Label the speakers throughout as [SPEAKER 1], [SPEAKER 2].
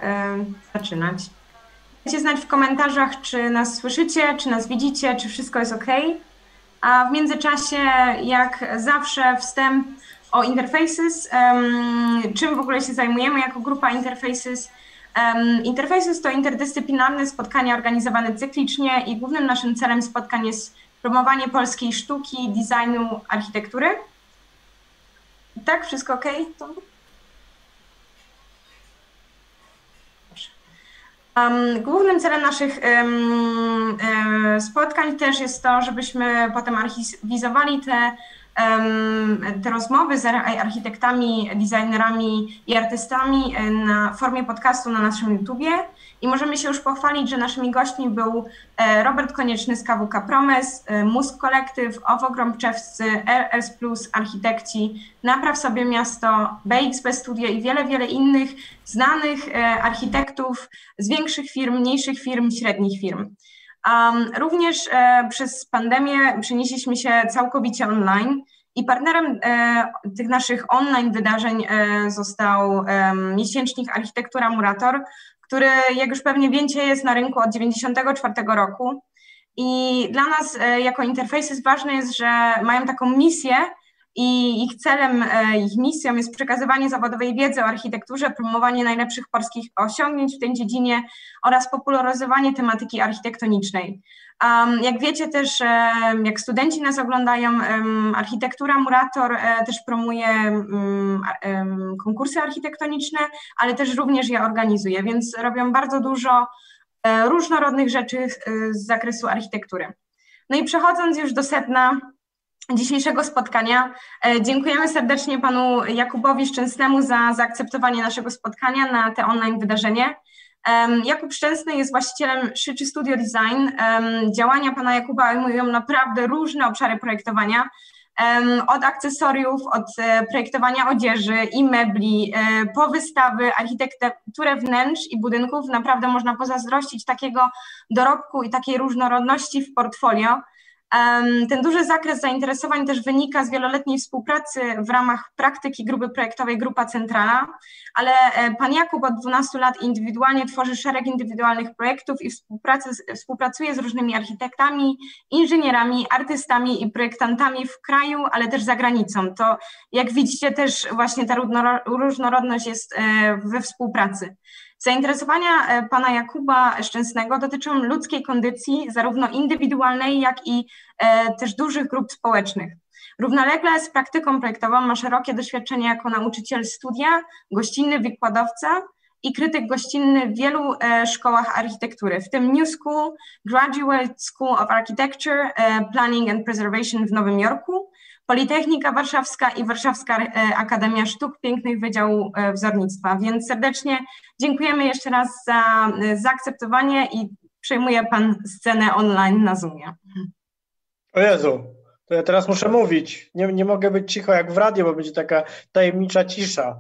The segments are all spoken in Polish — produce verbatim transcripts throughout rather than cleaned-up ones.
[SPEAKER 1] zaczynać. Dajcie znać w komentarzach, czy nas słyszycie, czy nas widzicie, czy wszystko jest ok. A w międzyczasie, jak zawsze, wstęp o Interfaces, um, czym w ogóle się zajmujemy jako grupa Interfaces. Um, Interfaces to interdyscyplinarne spotkania organizowane cyklicznie i głównym naszym celem spotkań jest promowanie polskiej sztuki, designu, architektury. Tak, wszystko ok? Um, głównym celem naszych um, um, spotkań też jest to, żebyśmy potem archiwizowali te, um, te rozmowy z architektami, designerami i artystami na formie podcastu na naszym YouTubie i możemy się już pochwalić, że naszymi gośćmi był Robert Konieczny z K W K Promes, Mózg Kolektyw, Owo Grąbczewscy, R S Plus, architekci, Napraw sobie miasto, B X B Studio i wiele, wiele innych znanych architektów z większych firm, mniejszych firm, średnich firm. Um, również e, przez pandemię przenieśliśmy się całkowicie online i partnerem e, tych naszych online wydarzeń e, został e, miesięcznik Architektura Murator, który, jak już pewnie wiecie, jest na rynku od dziewięćdziesiątego czwartego roku i dla nas e, jako Interfaces ważne jest, że mają taką misję i ich celem, e, ich misją jest przekazywanie zawodowej wiedzy o architekturze, promowanie najlepszych polskich osiągnięć w tej dziedzinie oraz popularyzowanie tematyki architektonicznej. Um, jak wiecie też, um, jak studenci nas oglądają, um, Architektura Murator um, też promuje um, um, konkursy architektoniczne, ale też również je organizuje, więc robią bardzo dużo um, różnorodnych rzeczy um, z zakresu architektury. No i przechodząc już do sedna dzisiejszego spotkania, um, dziękujemy serdecznie panu Jakubowi Szczęsnemu za zaakceptowanie naszego spotkania na te online wydarzenie. Um, Jakub Szczęsny jest właścicielem Szyczy Studio Design. Um, działania pana Jakuba obejmują naprawdę różne obszary projektowania, um, od akcesoriów, od e, projektowania odzieży i mebli, e, po wystawy, architekturę wnętrz i budynków. Naprawdę można pozazdrościć takiego dorobku i takiej różnorodności w portfolio. Um, ten duży zakres zainteresowań też wynika z wieloletniej współpracy w ramach praktyki grupy projektowej Grupa Centrala, ale pan Jakub od dwunastu lat indywidualnie tworzy szereg indywidualnych projektów i współpracy, współpracuje z różnymi architektami, inżynierami, artystami i projektantami w kraju, ale też za granicą. To jak widzicie też właśnie ta różnorodność jest we współpracy. Zainteresowania pana Jakuba Szczęsnego dotyczą ludzkiej kondycji, zarówno indywidualnej, jak i e, też dużych grup społecznych. Równolegle z praktyką projektową ma szerokie doświadczenie jako nauczyciel studia, gościnny wykładowca i krytyk gościnny w wielu e, szkołach architektury, w tym New School, Graduate School of Architecture, e, Planning and Preservation w Nowym Jorku, Politechnika Warszawska i Warszawska Akademia Sztuk Pięknych Wydziału Wzornictwa. Więc serdecznie dziękujemy jeszcze raz za zaakceptowanie i przejmuje pan scenę online na Zoomie.
[SPEAKER 2] O Jezu, to ja teraz muszę mówić. Nie, nie mogę być cicho jak w radio, bo będzie taka tajemnicza cisza.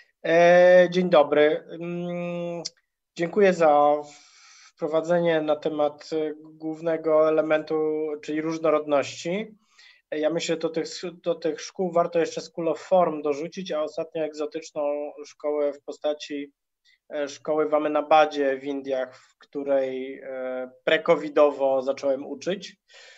[SPEAKER 2] E, dzień dobry. Mm, dziękuję za wprowadzenie na temat głównego elementu, czyli różnorodności. Ja myślę, że do tych, do tych szkół warto jeszcze School of Form dorzucić, a ostatnio egzotyczną szkołę w postaci szkoły w Ahmedabadzie w Indiach, w której pre-covidowo zacząłem uczyć.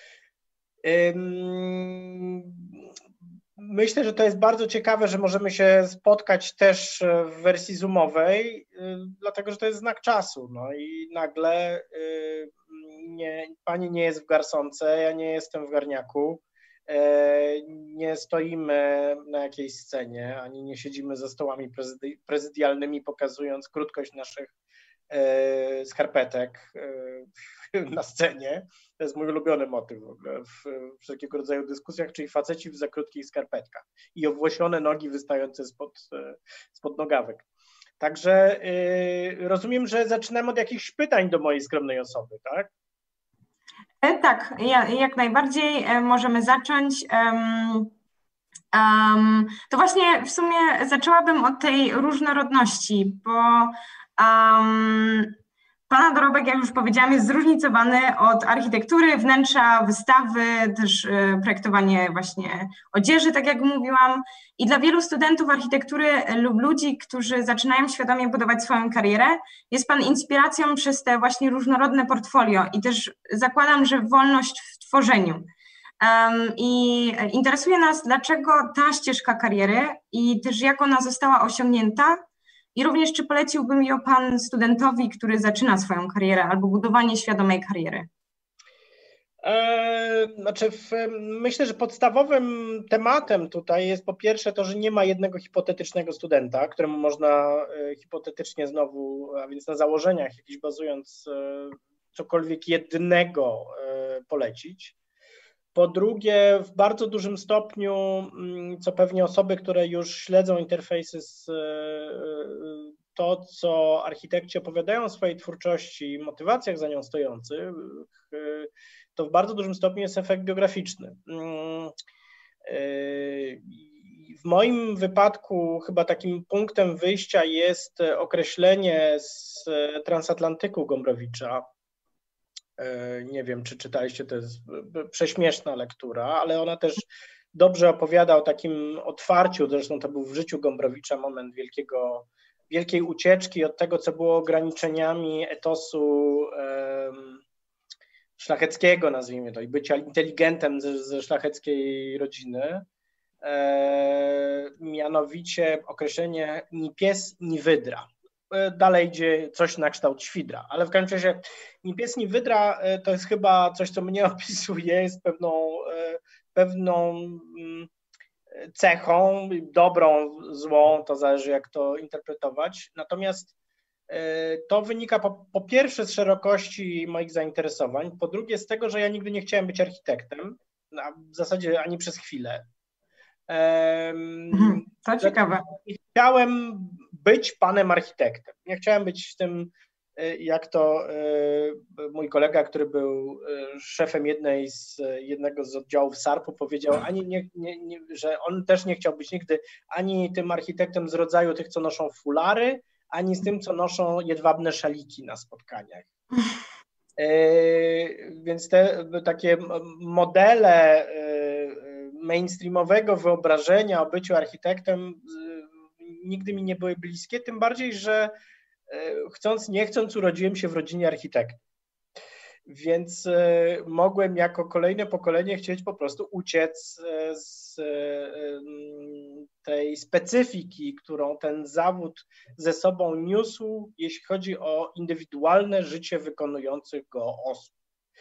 [SPEAKER 2] Myślę, że to jest bardzo ciekawe, że możemy się spotkać też w wersji zoomowej, dlatego że to jest znak czasu. No i nagle nie, pani nie jest w garsonce, ja nie jestem w garniaku. Nie stoimy na jakiejś scenie, ani nie siedzimy za stołami prezydi prezydialnymi, pokazując krótkość naszych e, skarpetek e, na scenie. To jest mój ulubiony motyw w ogóle w wszelkiego rodzaju dyskusjach, czyli faceci w za krótkich skarpetkach i owłosione nogi wystające spod, spod nogawek. Także e, rozumiem, że zaczynamy od jakichś pytań do mojej skromnej osoby, tak?
[SPEAKER 1] Tak, jak najbardziej możemy zacząć. Um, um, to właśnie w sumie zaczęłabym od tej różnorodności, bo um, Pana dorobek, jak już powiedziałam, jest zróżnicowany od architektury, wnętrza, wystawy, też projektowanie właśnie odzieży, tak jak mówiłam. I dla wielu studentów architektury lub ludzi, którzy zaczynają świadomie budować swoją karierę, jest Pan inspiracją przez te właśnie różnorodne portfolio i też zakładam, że wolność w tworzeniu. Um, I interesuje nas, dlaczego ta ścieżka kariery i też jak ona została osiągnięta. I również, czy poleciłby ją Pan studentowi, który zaczyna swoją karierę albo budowanie świadomej kariery?
[SPEAKER 2] E, znaczy, w, myślę, że podstawowym tematem tutaj jest po pierwsze to, że nie ma jednego hipotetycznego studenta, któremu można e, hipotetycznie znowu, a więc na założeniach jakichś bazując, e, cokolwiek jednego e, polecić. Po drugie, w bardzo dużym stopniu, co pewnie osoby, które już śledzą interfejsy z to, co architekci opowiadają o swojej twórczości i motywacjach za nią stojących, to w bardzo dużym stopniu jest efekt biograficzny. W moim wypadku chyba takim punktem wyjścia jest określenie z Transatlantyku Gombrowicza. Nie wiem, czy czytaliście, to jest prześmieszna lektura, ale ona też dobrze opowiada o takim otwarciu, zresztą to był w życiu Gombrowicza moment wielkiego, wielkiej ucieczki od tego, co było ograniczeniami etosu um, szlacheckiego, nazwijmy to, i bycia inteligentem ze, ze szlacheckiej rodziny. E, mianowicie określenie ni pies, ni wydra. Dalej idzie coś na kształt świdra, ale w każdym razie ni pies, ni wydra to jest chyba coś, co mnie opisuje, jest pewną, pewną cechą, dobrą, złą, to zależy jak to interpretować. Natomiast to wynika po, po pierwsze z szerokości moich zainteresowań, po drugie z tego, że ja nigdy nie chciałem być architektem, a w zasadzie ani przez chwilę.
[SPEAKER 1] Mhm, to ciekawe.
[SPEAKER 2] Chciałem być panem architektem. Nie chciałem być tym, jak to mój kolega, który był szefem jednej z, jednego z oddziałów sarpu, powiedział, ani nie, nie, nie, że on też nie chciał być nigdy ani tym architektem z rodzaju tych, co noszą fulary, ani z tym, co noszą jedwabne szaliki na spotkaniach. Więc te takie modele mainstreamowego wyobrażenia o byciu architektem nigdy mi nie były bliskie, tym bardziej, że chcąc, nie chcąc urodziłem się w rodzinie architektów. Więc mogłem jako kolejne pokolenie chcieć po prostu uciec z tej specyfiki, którą ten zawód ze sobą niósł, jeśli chodzi o indywidualne życie wykonujących go osób.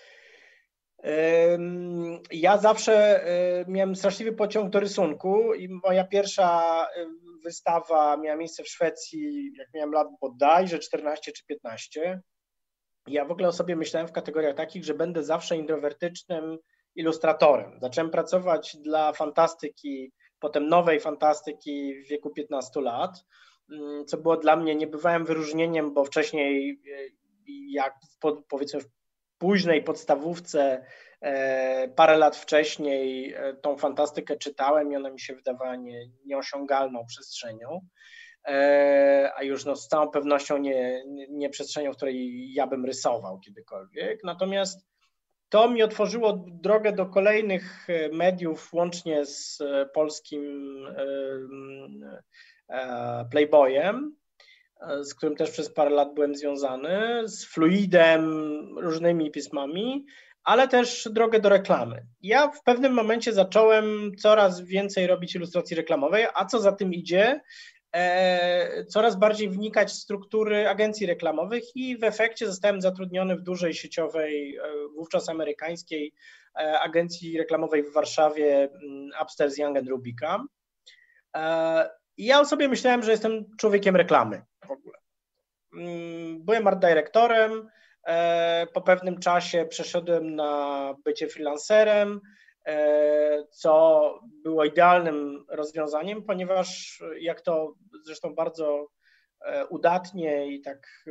[SPEAKER 2] Ja zawsze miałem straszliwy pociąg do rysunku i moja pierwsza wystawa miała miejsce w Szwecji, jak miałem lat bodajże czternaście czy piętnaście. Ja w ogóle o sobie myślałem w kategoriach takich, że będę zawsze introwertycznym ilustratorem. Zacząłem pracować dla fantastyki, potem nowej fantastyki w wieku piętnastu lat, co było dla mnie niebywałym wyróżnieniem, bo wcześniej, jak powiedzmy w późnej podstawówce, parę lat wcześniej tą fantastykę czytałem i ona mi się wydawała nie, nieosiągalną przestrzenią, a już no, z całą pewnością nie, nie, nie przestrzenią, w której ja bym rysował kiedykolwiek. Natomiast to mi otworzyło drogę do kolejnych mediów, łącznie z polskim Playboyem, z którym też przez parę lat byłem związany, z Fluidem, różnymi pismami, ale też drogę do reklamy. Ja w pewnym momencie zacząłem coraz więcej robić ilustracji reklamowej, a co za tym idzie, e, coraz bardziej wnikać w struktury agencji reklamowych i w efekcie zostałem zatrudniony w dużej sieciowej, e, wówczas amerykańskiej e, agencji reklamowej w Warszawie, Upstairs Young and Rubicam. E, I ja o sobie myślałem, że jestem człowiekiem reklamy w ogóle. Byłem art dyrektorem, po pewnym czasie przeszedłem na bycie freelancerem, co było idealnym rozwiązaniem, ponieważ jak to zresztą bardzo udatnie i tak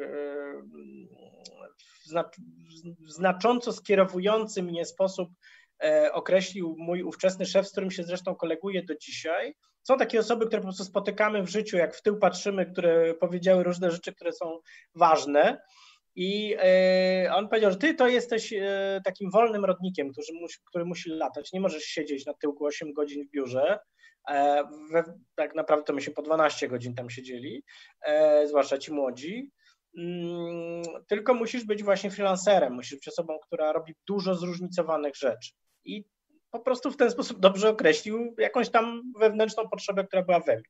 [SPEAKER 2] w znacząco skierowujący mnie sposób określił mój ówczesny szef, z którym się zresztą koleguję do dzisiaj. Są takie osoby, które po prostu spotykamy w życiu, jak w tył patrzymy, które powiedziały różne rzeczy, które są ważne. I on powiedział, że ty to jesteś takim wolnym rodnikiem, który musi, który musi latać, nie możesz siedzieć na tyłku osiem godzin w biurze. We, tak naprawdę to my się po dwanaście godzin tam siedzieli, zwłaszcza ci młodzi. Tylko musisz być właśnie freelancerem, musisz być osobą, która robi dużo zróżnicowanych rzeczy. I po prostu w ten sposób dobrze określił jakąś tam wewnętrzną potrzebę, która była we mnie.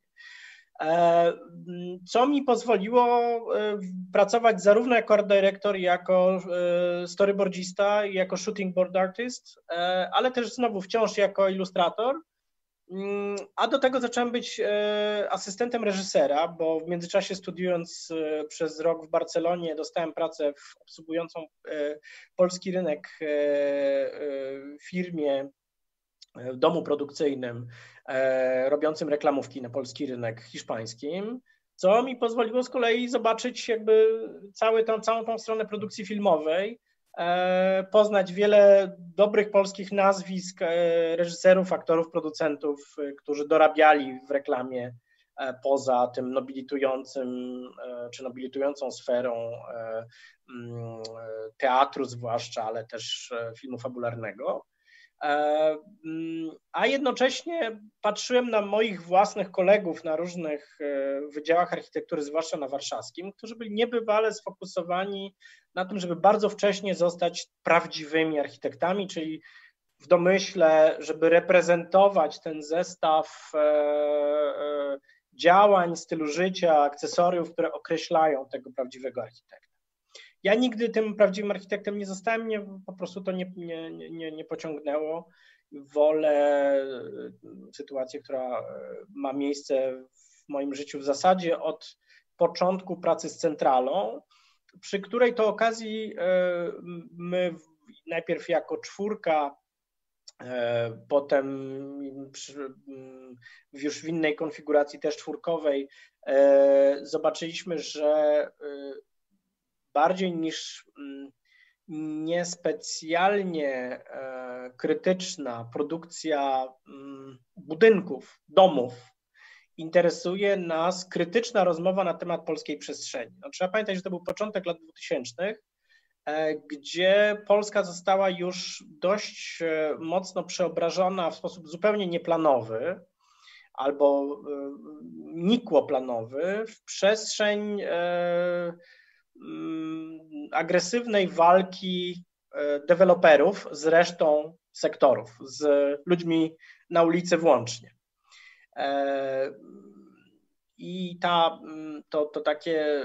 [SPEAKER 2] Co mi pozwoliło pracować zarówno jako art director, jako storyboardzista i jako shooting board artist, ale też znowu wciąż jako ilustrator. A do tego zacząłem być asystentem reżysera, bo w międzyczasie studiując przez rok w Barcelonie dostałem pracę w obsługującą polski rynek firmie, w domu produkcyjnym, robiącym reklamówki na polski rynek hiszpańskim, co mi pozwoliło z kolei zobaczyć jakby cały tą, całą tą stronę produkcji filmowej, poznać wiele dobrych polskich nazwisk, reżyserów, aktorów, producentów, którzy dorabiali w reklamie poza tym nobilitującym czy nobilitującą sferą teatru zwłaszcza, ale też filmu fabularnego. A jednocześnie patrzyłem na moich własnych kolegów na różnych wydziałach architektury, zwłaszcza na warszawskim, którzy byli niebywale sfokusowani na tym, żeby bardzo wcześnie zostać prawdziwymi architektami, czyli w domyśle, żeby reprezentować ten zestaw działań, stylu życia, akcesoriów, które określają tego prawdziwego architekta. Ja nigdy tym prawdziwym architektem nie zostałem, mnie po prostu to nie, nie, nie, nie pociągnęło. Wolę sytuację, która ma miejsce w moim życiu w zasadzie od początku pracy z centralą, przy której to okazji my najpierw jako czwórka, potem już w innej konfiguracji też czwórkowej zobaczyliśmy, że bardziej niż niespecjalnie krytyczna produkcja budynków, domów, interesuje nas krytyczna rozmowa na temat polskiej przestrzeni. No, trzeba pamiętać, że to był początek lat dwutysięcznych, gdzie Polska została już dość mocno przeobrażona w sposób zupełnie nieplanowy albo nikłoplanowy w przestrzeń agresywnej walki deweloperów z resztą sektorów, z ludźmi na ulicy włącznie. I ta, to, to takie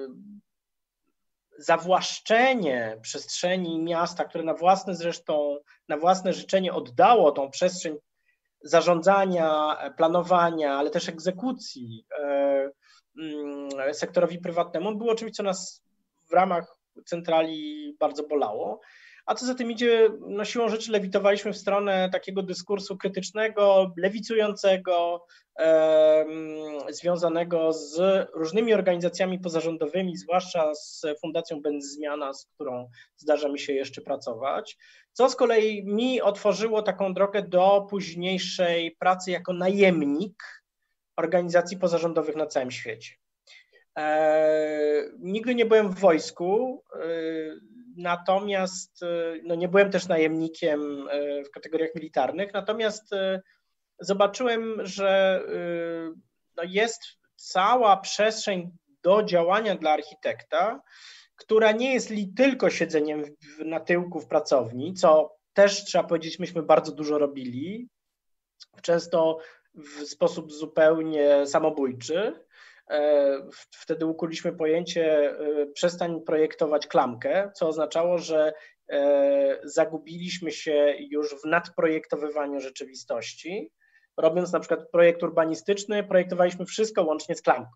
[SPEAKER 2] zawłaszczenie przestrzeni miasta, które na własne zresztą, na własne życzenie oddało tą przestrzeń zarządzania, planowania, ale też egzekucji sektorowi prywatnemu, było czymś, co nas w ramach centrali bardzo bolało. A co za tym idzie, no siłą rzeczy lewitowaliśmy w stronę takiego dyskursu krytycznego, lewicującego, e, związanego z różnymi organizacjami pozarządowymi, zwłaszcza z Fundacją Bendzmiana, z którą zdarza mi się jeszcze pracować, co z kolei mi otworzyło taką drogę do późniejszej pracy jako najemnik organizacji pozarządowych na całym świecie. E, nigdy nie byłem w wojsku, e, natomiast no nie byłem też najemnikiem w kategoriach militarnych, natomiast zobaczyłem, że no jest cała przestrzeń do działania dla architekta, która nie jest li tylko siedzeniem w, na tyłku w pracowni, co też trzeba powiedzieć, myśmy bardzo dużo robili, często w sposób zupełnie samobójczy. Wtedy ukuliśmy pojęcie przestań projektować klamkę, co oznaczało, że zagubiliśmy się już w nadprojektowywaniu rzeczywistości. Robiąc na przykład projekt urbanistyczny, projektowaliśmy wszystko łącznie z klamką,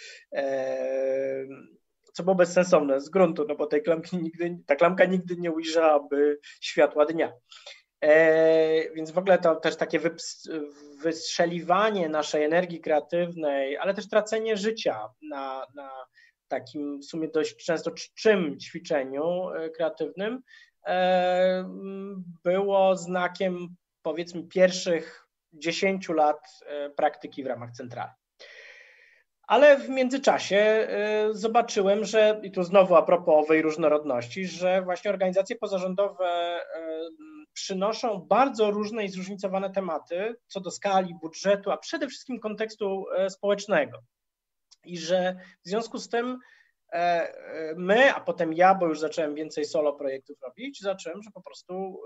[SPEAKER 2] co było bezsensowne z gruntu, no bo tej klamki nigdy, ta klamka nigdy nie ujrzałaby światła dnia. E, więc w ogóle to też takie wystrzeliwanie naszej energii kreatywnej, ale też tracenie życia na, na takim w sumie dość często czczym ćwiczeniu kreatywnym e, było znakiem, powiedzmy, pierwszych dziesięciu lat praktyki w ramach centrali. Ale w międzyczasie zobaczyłem, że, i tu znowu a propos owej różnorodności, że właśnie organizacje pozarządowe przynoszą bardzo różne i zróżnicowane tematy co do skali, budżetu, a przede wszystkim kontekstu społecznego. I że w związku z tym my, a potem ja, bo już zacząłem więcej solo projektów robić, zacząłem, że po prostu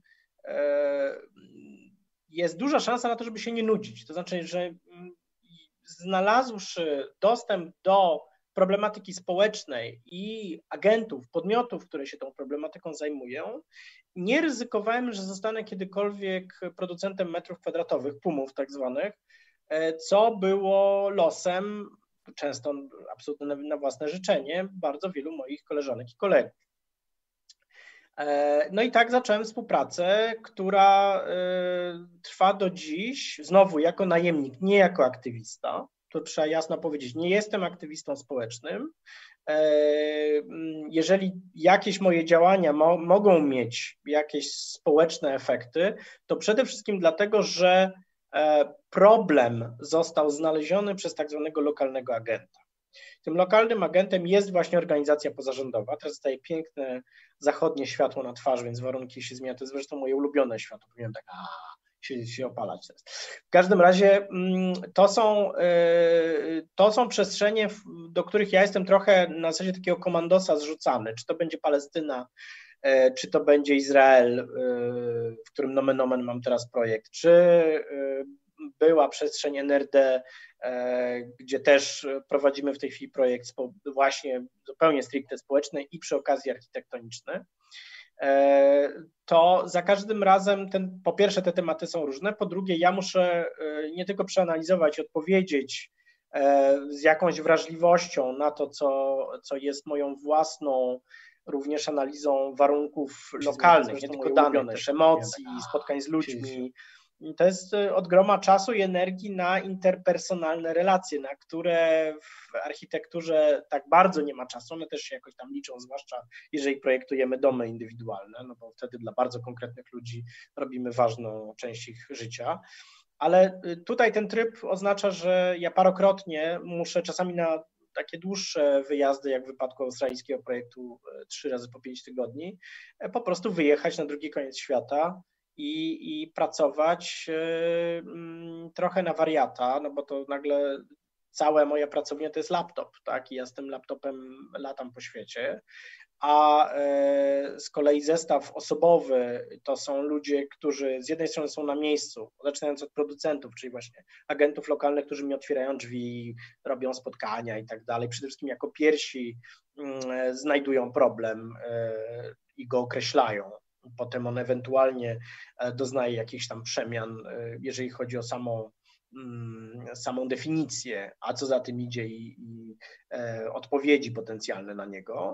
[SPEAKER 2] jest duża szansa na to, żeby się nie nudzić. To znaczy, że znalazłszy dostęp do problematyki społecznej i agentów, podmiotów, które się tą problematyką zajmują, nie ryzykowałem, że zostanę kiedykolwiek producentem metrów kwadratowych, pumów tak zwanych, co było losem, często absolutnie na własne życzenie, bardzo wielu moich koleżanek i kolegów. No i tak zacząłem współpracę, która trwa do dziś, znowu jako najemnik, nie jako aktywista. To trzeba jasno powiedzieć, nie jestem aktywistą społecznym. Jeżeli jakieś moje działania mo mogą mieć jakieś społeczne efekty, to przede wszystkim dlatego, że problem został znaleziony przez tak zwanego lokalnego agenta. Tym lokalnym agentem jest właśnie organizacja pozarządowa. Teraz zostaje piękne zachodnie światło na twarz, więc warunki się zmieniają. To jest zresztą moje ulubione światło. Powinienem tak a, się, się opalać teraz. W każdym razie to są, to są przestrzenie, do których ja jestem trochę na zasadzie takiego komandosa zrzucany. Czy to będzie Palestyna, czy to będzie Izrael, w którym nomen omen mam teraz projekt, czy była przestrzeń N R D, gdzie też prowadzimy w tej chwili projekt właśnie zupełnie stricte społeczny i przy okazji architektoniczny, to za każdym razem ten, po pierwsze te tematy są różne, po drugie ja muszę nie tylko przeanalizować i odpowiedzieć z jakąś wrażliwością na to, co, co jest moją własną również analizą warunków lokalnych, nie tylko danych, też emocji, spotkań z ludźmi. To jest od groma czasu i energii na interpersonalne relacje, na które w architekturze tak bardzo nie ma czasu, one też się jakoś tam liczą, zwłaszcza jeżeli projektujemy domy indywidualne, no bo wtedy dla bardzo konkretnych ludzi robimy ważną część ich życia. Ale tutaj ten tryb oznacza, że ja parokrotnie muszę czasami na takie dłuższe wyjazdy, jak w wypadku australijskiego projektu trzy razy po pięć tygodni, po prostu wyjechać na drugi koniec świata i, i pracować y, trochę na wariata, no bo to nagle całe moje pracownia to jest laptop, tak, i ja z tym laptopem latam po świecie, a y, z kolei zestaw osobowy to są ludzie, którzy z jednej strony są na miejscu, zaczynając od producentów, czyli właśnie agentów lokalnych, którzy mi otwierają drzwi, robią spotkania i tak dalej, przede wszystkim jako pierwsi y, znajdują problem y, i go określają. Potem on ewentualnie doznaje jakichś tam przemian, jeżeli chodzi o samą, samą definicję, a co za tym idzie i, i odpowiedzi potencjalne na niego.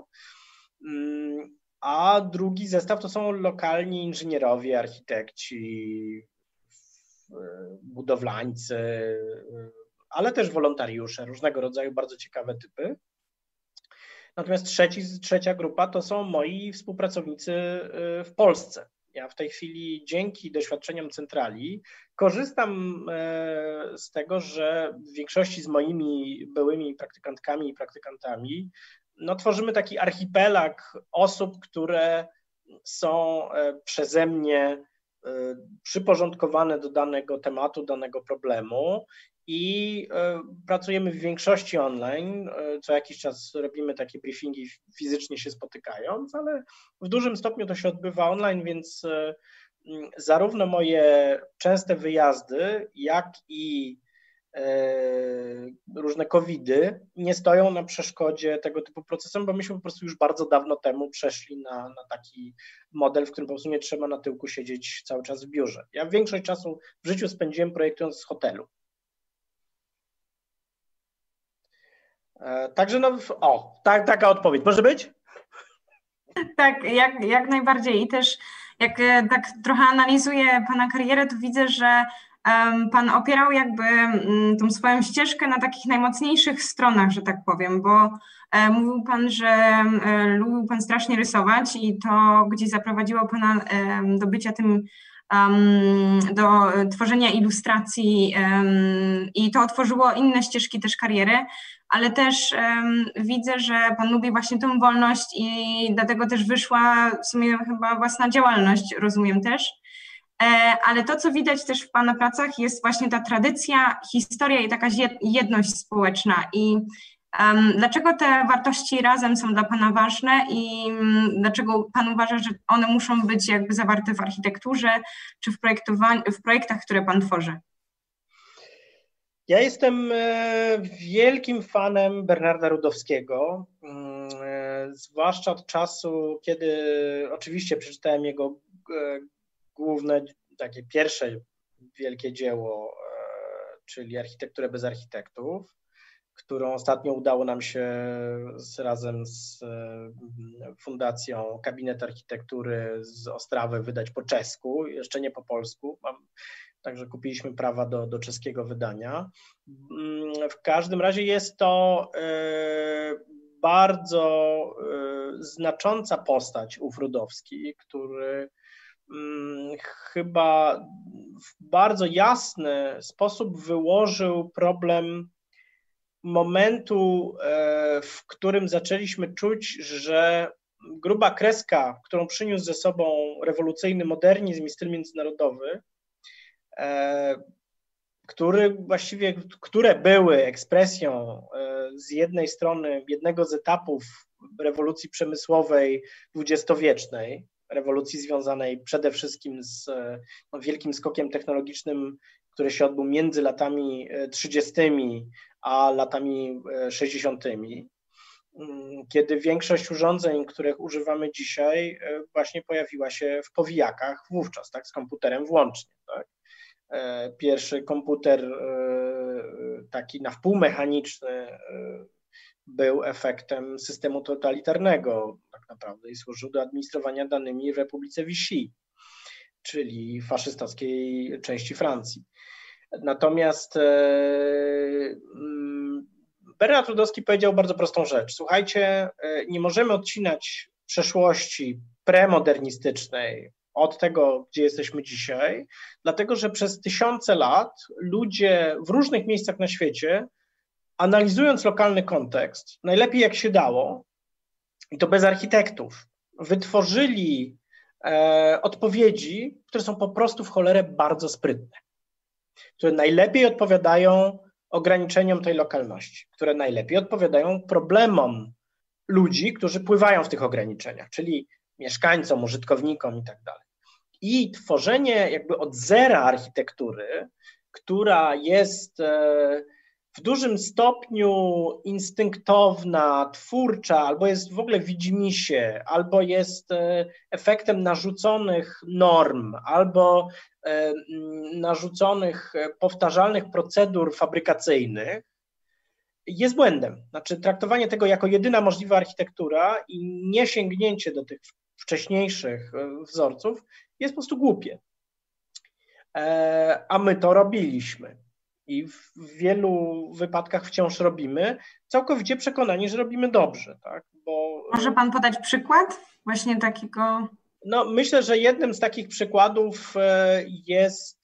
[SPEAKER 2] A drugi zestaw to są lokalni inżynierowie, architekci, budowlańcy, ale też wolontariusze, różnego rodzaju bardzo ciekawe typy. Natomiast trzeci, trzecia grupa to są moi współpracownicy w Polsce. Ja w tej chwili dzięki doświadczeniom centrali korzystam z tego, że w większości z moimi byłymi praktykantkami i praktykantami no, tworzymy taki archipelag osób, które są przeze mnie przyporządkowane do danego tematu, danego problemu. I pracujemy w większości online, co jakiś czas robimy takie briefingi fizycznie się spotykając, ale w dużym stopniu to się odbywa online, więc zarówno moje częste wyjazdy, jak i różne covidy nie stoją na przeszkodzie tego typu procesom, bo myśmy po prostu już bardzo dawno temu przeszli na, na taki model, w którym po prostu nie trzeba na tyłku siedzieć cały czas w biurze. Ja większość czasu w życiu spędziłem projektując z hotelu. Także no, o, tak, taka odpowiedź. Może być?
[SPEAKER 1] Tak, jak, jak najbardziej. I też jak tak trochę analizuję Pana karierę, to widzę, że um, Pan opierał jakby um, tą swoją ścieżkę na takich najmocniejszych stronach, że tak powiem, bo um, mówił Pan, że um, lubił Pan strasznie rysować i to gdzieś zaprowadziło Pana um, do bycia tym um, do tworzenia ilustracji um, i to otworzyło inne ścieżki też kariery, ale też um, widzę, że Pan lubi właśnie tę wolność i dlatego też wyszła w sumie chyba własna działalność, rozumiem też. Ale to, co widać też w Pana pracach, jest właśnie ta tradycja, historia i taka jedność społeczna. I um, dlaczego te wartości razem są dla Pana ważne i um, dlaczego Pan uważa, że one muszą być jakby zawarte w architekturze czy w, projektowaniu, w projektach, które Pan tworzy?
[SPEAKER 2] Ja jestem wielkim fanem Bernarda Rudowskiego, zwłaszcza od czasu, kiedy oczywiście przeczytałem jego główne, takie pierwsze wielkie dzieło, czyli Architekturę bez architektów, którą ostatnio udało nam się z, razem z Fundacją Kabinet Architektury z Ostrawy wydać po czesku, jeszcze nie po polsku. Mam, także kupiliśmy prawa do, do czeskiego wydania. W każdym razie jest to bardzo znacząca postać ów Rudowski, który chyba w bardzo jasny sposób wyłożył problem momentu, w którym zaczęliśmy czuć, że gruba kreska, którą przyniósł ze sobą rewolucyjny modernizm i styl międzynarodowy, który właściwie, które były ekspresją z jednej strony jednego z etapów rewolucji przemysłowej dwudziestowiecznej, rewolucji związanej przede wszystkim z no, wielkim skokiem technologicznym, który się odbył między latami trzydziestymi a latami sześćdziesiątymi, kiedy większość urządzeń, których używamy dzisiaj, właśnie pojawiła się w powijakach wówczas, tak, z komputerem włącznie. Tak. Pierwszy komputer taki na wpół mechaniczny był efektem systemu totalitarnego tak naprawdę i służył do administrowania danymi w Republice Vichy, czyli faszystowskiej części Francji. Natomiast Bernard Rudowski powiedział bardzo prostą rzecz. Słuchajcie, nie możemy odcinać przeszłości premodernistycznej od tego, gdzie jesteśmy dzisiaj, dlatego że przez tysiące lat ludzie w różnych miejscach na świecie, analizując lokalny kontekst, najlepiej jak się dało, i to bez architektów, wytworzyli e, odpowiedzi, które są po prostu w cholerę bardzo sprytne, które najlepiej odpowiadają ograniczeniom tej lokalności, które najlepiej odpowiadają problemom ludzi, którzy pływają w tych ograniczeniach, czyli mieszkańcom, użytkownikom i tak dalej. I tworzenie jakby od zera architektury, która jest w dużym stopniu instynktowna, twórcza, albo jest w ogóle widzimisię, albo jest efektem narzuconych norm, albo narzuconych powtarzalnych procedur fabrykacyjnych, jest błędem. Znaczy traktowanie tego jako jedyna możliwa architektura i nie sięgnięcie do tych wcześniejszych wzorców jest po prostu głupie. A my to robiliśmy i w wielu wypadkach wciąż robimy, całkowicie przekonani, że robimy dobrze. Tak? Bo,
[SPEAKER 1] może Pan podać przykład właśnie takiego?
[SPEAKER 2] No, myślę, że jednym z takich przykładów jest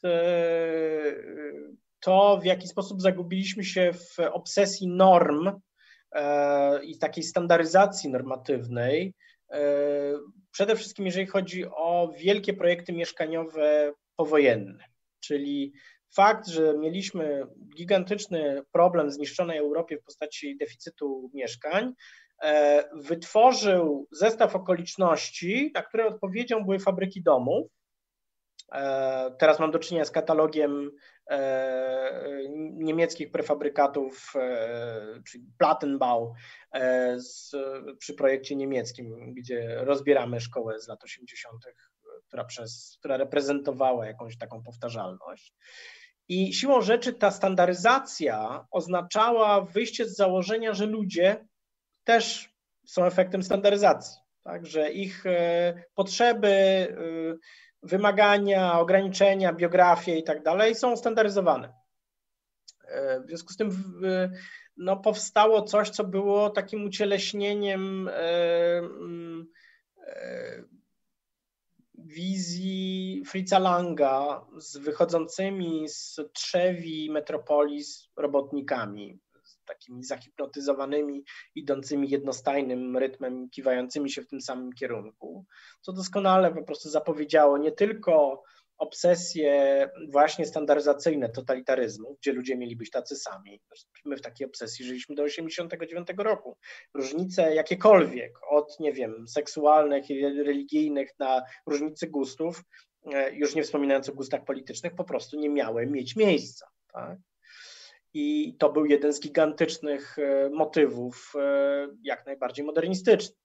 [SPEAKER 2] to, w jaki sposób zagubiliśmy się w obsesji norm i takiej standaryzacji normatywnej, przede wszystkim jeżeli chodzi o wielkie projekty mieszkaniowe powojenne, czyli fakt, że mieliśmy gigantyczny problem w zniszczonej Europie w postaci deficytu mieszkań, wytworzył zestaw okoliczności, na które odpowiedzią były fabryki domów. Teraz mam do czynienia z katalogiem niemieckich prefabrykatów, czyli Plattenbau, z, przy projekcie niemieckim, gdzie rozbieramy szkołę z lat osiemdziesiątych, która, przez, która reprezentowała jakąś taką powtarzalność. I siłą rzeczy ta standaryzacja oznaczała wyjście z założenia, że ludzie też są efektem standaryzacji, tak? Że ich potrzeby, wymagania, ograniczenia, biografie i tak dalej są standaryzowane. W związku z tym no, powstało coś, co było takim ucieleśnieniem wizji Fritza Langa z wychodzącymi z trzewi metropolis robotnikami, takimi zahipnotyzowanymi, idącymi jednostajnym rytmem, kiwającymi się w tym samym kierunku, co doskonale po prostu zapowiedziało nie tylko obsesje właśnie standaryzacyjne totalitaryzmu, gdzie ludzie mieli być tacy sami. My w takiej obsesji żyliśmy do osiemdziesiątego dziewiątego roku. Różnice jakiekolwiek, od, nie wiem, seksualnych i religijnych na różnicy gustów, już nie wspominając o gustach politycznych, po prostu nie miały mieć miejsca. Tak? I to był jeden z gigantycznych motywów, jak najbardziej modernistycznych.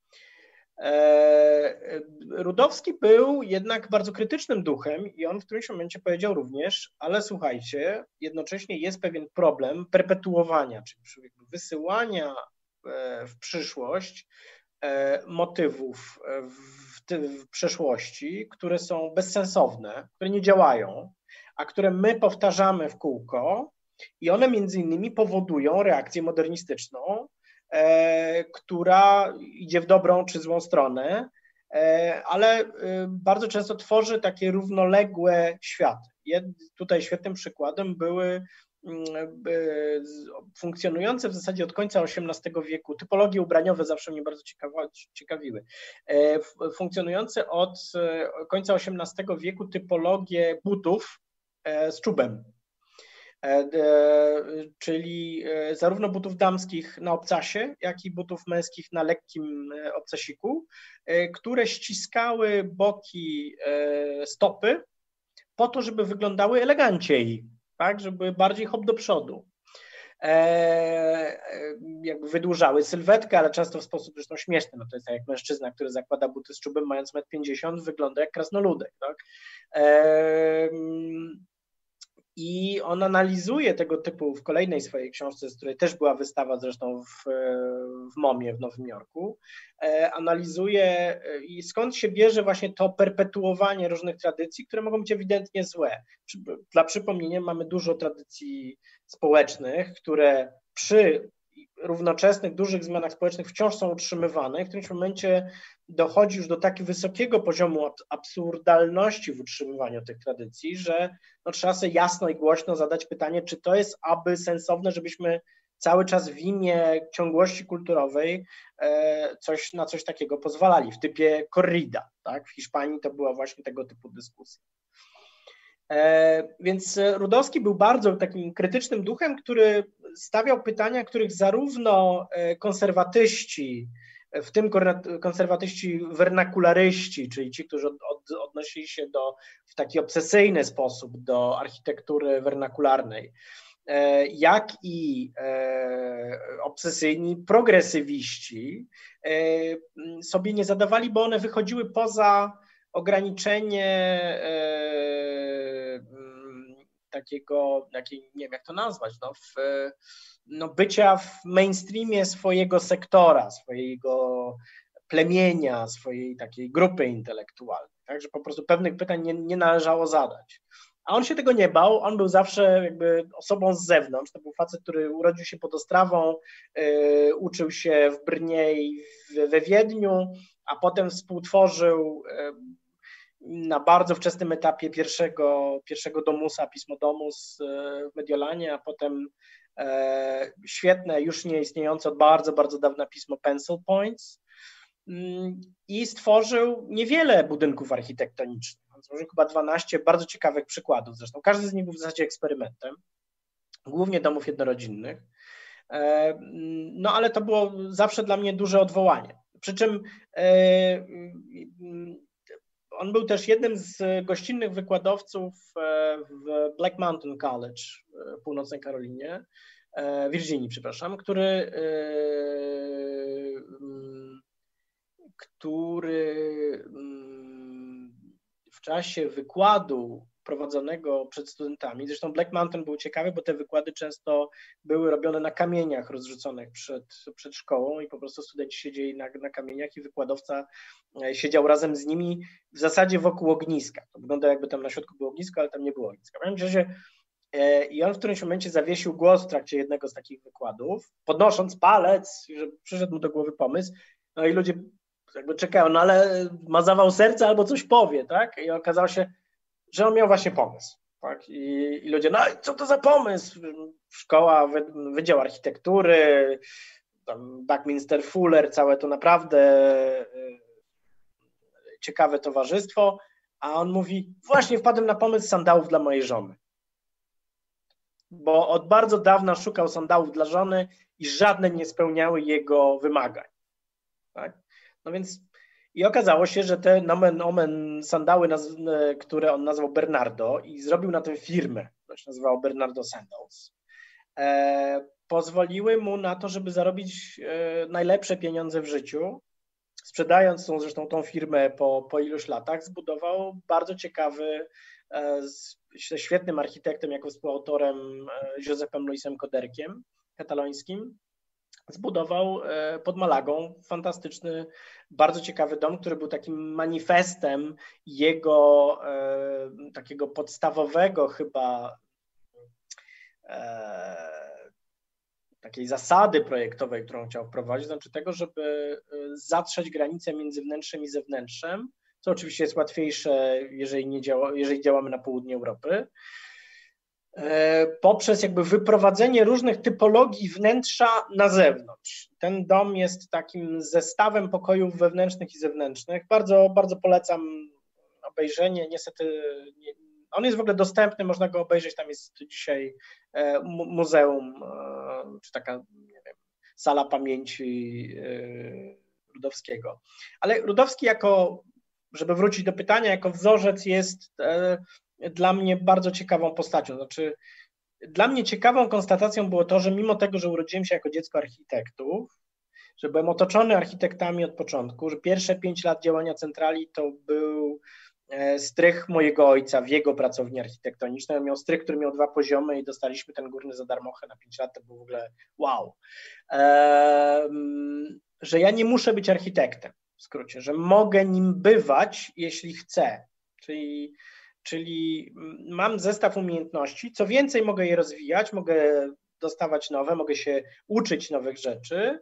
[SPEAKER 2] Rudowski był jednak bardzo krytycznym duchem i on w którymś momencie powiedział również, ale słuchajcie, jednocześnie jest pewien problem perpetuowania, czyli wysyłania w przyszłość motywów w, w przeszłości, które są bezsensowne, które nie działają, a które my powtarzamy w kółko i one między innymi powodują reakcję modernistyczną, która idzie w dobrą czy złą stronę, ale bardzo często tworzy takie równoległe światy. Tutaj świetnym przykładem były funkcjonujące w zasadzie od końca osiemnastego wieku, typologie ubraniowe zawsze mnie bardzo ciekawiły, funkcjonujące od końca osiemnastego wieku typologie butów z czubem. Czyli zarówno butów damskich na obcasie, jak i butów męskich na lekkim obcasiku, które ściskały boki stopy po to, żeby wyglądały eleganciej, tak, żeby bardziej hop do przodu. Jakby wydłużały sylwetkę, ale często w sposób zresztą śmieszny. No to jest tak jak mężczyzna, który zakłada buty z czubem, mając metr pięćdziesiąt, wygląda jak krasnoludek. Tak? I on analizuje tego typu w kolejnej swojej książce, z której też była wystawa zresztą w, w MoMie w Nowym Jorku, analizuje i skąd się bierze właśnie to perpetuowanie różnych tradycji, które mogą być ewidentnie złe. Dla przypomnienia mamy dużo tradycji społecznych, które przy równoczesnych, dużych zmianach społecznych wciąż są utrzymywane i w którymś momencie dochodzi już do takiego wysokiego poziomu absurdalności w utrzymywaniu tych tradycji, że no, trzeba sobie jasno i głośno zadać pytanie, czy to jest aby sensowne, żebyśmy cały czas w imię ciągłości kulturowej coś, na coś takiego pozwalali, w typie corrida. Tak? W Hiszpanii to była właśnie tego typu dyskusja. Więc Rudowski był bardzo takim krytycznym duchem, który stawiał pytania, których zarówno konserwatyści, w tym konserwatyści wernakularyści, czyli ci, którzy od, od, odnosili się do, w taki obsesyjny sposób do architektury wernakularnej, jak i obsesyjni progresywiści sobie nie zadawali, bo one wychodziły poza ograniczenie takiego, takiej, nie wiem jak to nazwać, no, w, no bycia w mainstreamie swojego sektora, swojego plemienia, swojej takiej grupy intelektualnej. Także po prostu pewnych pytań nie, nie należało zadać. A on się tego nie bał, on był zawsze jakby osobą z zewnątrz, to był facet, który urodził się pod Ostrawą, yy, uczył się w Brnie i w, we Wiedniu, a potem współtworzył yy, na bardzo wczesnym etapie pierwszego, pierwszego domusa, pismo Domus w Mediolanie, a potem e, świetne, już nie istniejące od bardzo, bardzo dawna pismo Pencil Points i stworzył niewiele budynków architektonicznych. Stworzył chyba dwanaście bardzo ciekawych przykładów zresztą. Każdy z nich był w zasadzie eksperymentem, głównie domów jednorodzinnych. E, no ale to było zawsze dla mnie duże odwołanie. Przy czym e, on był też jednym z gościnnych wykładowców w Black Mountain College w Północnej Karolinie, Virginii, przepraszam, który, który w czasie wykładu prowadzonego przed studentami, zresztą Black Mountain był ciekawy, bo te wykłady często były robione na kamieniach rozrzuconych przed, przed szkołą i po prostu studenci siedzieli na, na kamieniach i wykładowca siedział razem z nimi w zasadzie wokół ogniska. To wygląda jakby tam na środku było ognisko, ale tam nie było ogniska. W każdym razie i on w którymś momencie zawiesił głos w trakcie jednego z takich wykładów, podnosząc palec, że przyszedł mu do głowy pomysł, no i ludzie jakby czekają, no ale ma zawał serca albo coś powie, tak? I okazało się, że on miał właśnie pomysł, tak? I, i ludzie, no co to za pomysł? Szkoła, Wydział Architektury, tam Buckminster Fuller, całe to naprawdę ciekawe towarzystwo, a on mówi, właśnie wpadłem na pomysł sandałów dla mojej żony. Bo od bardzo dawna szukał sandałów dla żony i żadne nie spełniały jego wymagań. Tak? No więc i okazało się, że te nomen omen sandały, które on nazwał Bernardo i zrobił na tym firmę, która się nazywała Bernardo Sandals, e, pozwoliły mu na to, żeby zarobić e, najlepsze pieniądze w życiu. Sprzedając tą, zresztą tą firmę po, po iluś latach, zbudował bardzo ciekawy, e, z, ze świetnym architektem jako współautorem e, Józefem Luisem Koderkiem, katalońskim, zbudował e, pod Malagą fantastyczny, bardzo ciekawy dom, który był takim manifestem jego e, takiego podstawowego chyba e, takiej zasady projektowej, którą chciał wprowadzić, znaczy tego, żeby zatrzeć granicę między wnętrzem i zewnętrzem, co oczywiście jest łatwiejsze, jeżeli, nie działa, jeżeli działamy na południu Europy, poprzez jakby wyprowadzenie różnych typologii wnętrza na zewnątrz. Ten dom jest takim zestawem pokojów wewnętrznych i zewnętrznych. Bardzo, bardzo polecam obejrzenie. Niestety nie, on jest w ogóle dostępny, można go obejrzeć, tam jest dzisiaj muzeum, czy taka, nie wiem, sala pamięci Rudowskiego. Ale Rudowski jako, żeby wrócić do pytania, jako wzorzec jest dla mnie bardzo ciekawą postacią. Znaczy, dla mnie ciekawą konstatacją było to, że mimo tego, że urodziłem się jako dziecko architektów, że byłem otoczony architektami od początku, że pierwsze pięć lat działania centrali to był strych mojego ojca w jego pracowni architektonicznej. On miał strych, który miał dwa poziomy i dostaliśmy ten górny za darmochę na pięć lat. To było w ogóle wow. Ehm, że ja nie muszę być architektem, w skrócie, że mogę nim bywać, jeśli chcę. Czyli, czyli mam zestaw umiejętności. Co więcej, mogę je rozwijać, mogę dostawać nowe, mogę się uczyć nowych rzeczy,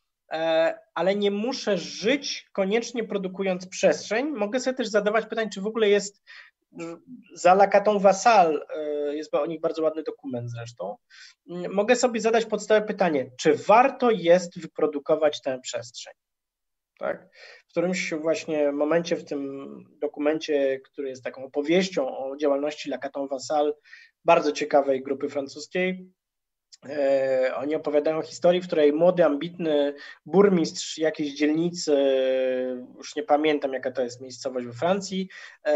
[SPEAKER 2] ale nie muszę żyć koniecznie produkując przestrzeń. Mogę sobie też zadawać pytanie, czy w ogóle jest za La Caton Vassal, jest o nich bardzo ładny dokument zresztą, mogę sobie zadać podstawowe pytanie, czy warto jest wyprodukować tę przestrzeń? Tak? W którymś właśnie momencie w tym dokumencie, który jest taką opowieścią o działalności La Caton Vassal, bardzo ciekawej grupy francuskiej, oni opowiadają o historii, w której młody, ambitny burmistrz jakiejś dzielnicy, już nie pamiętam jaka to jest miejscowość we Francji,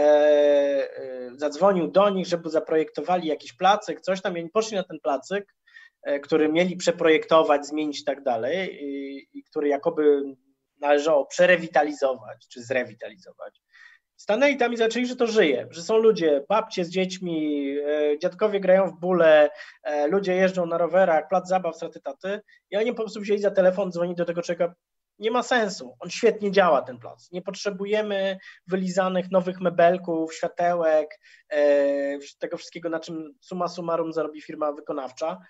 [SPEAKER 2] zadzwonił do nich, żeby zaprojektowali jakiś placyk, coś tam, i oni poszli na ten placyk, który mieli przeprojektować, zmienić i tak dalej, i który jakoby należało przerewitalizować czy zrewitalizować. Stanęli tam i zaczęli, że to żyje, że są ludzie, babcie z dziećmi, dziadkowie grają w bóle, ludzie jeżdżą na rowerach, plac zabaw, straty taty, i oni po prostu wzięli za telefon, dzwonili do tego człowieka. Nie ma sensu, on świetnie działa, ten plac. Nie potrzebujemy wylizanych nowych mebelków, światełek, tego wszystkiego, na czym summa summarum zarobi firma wykonawcza.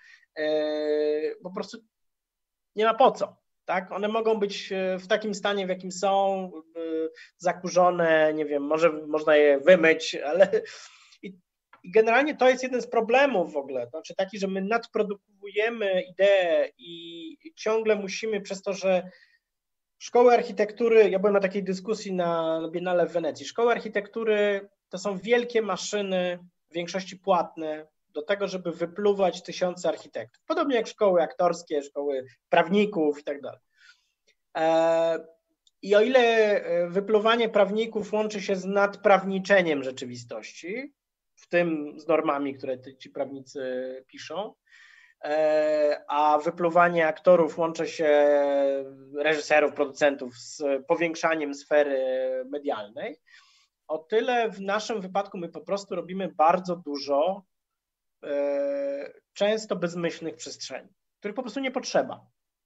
[SPEAKER 2] Po prostu nie ma po co. Tak? One mogą być w takim stanie, w jakim są, zakurzone, nie wiem, może można je wymyć, ale i, i generalnie to jest jeden z problemów w ogóle, to znaczy taki, że my nadprodukujemy ideę i ciągle musimy przez to, że szkoły architektury, ja byłem na takiej dyskusji na Biennale w Wenecji, szkoły architektury to są wielkie maszyny, w większości płatne, do tego, żeby wypluwać tysiące architektów. Podobnie jak szkoły aktorskie, szkoły prawników i tak dalej. I o ile wypluwanie prawników łączy się z nadprawniczeniem rzeczywistości, w tym z normami, które ci prawnicy piszą, a wypluwanie aktorów łączy się, reżyserów, producentów, z powiększaniem sfery medialnej, o tyle w naszym wypadku my po prostu robimy bardzo dużo często bezmyślnych przestrzeni, których po prostu nie potrzeba.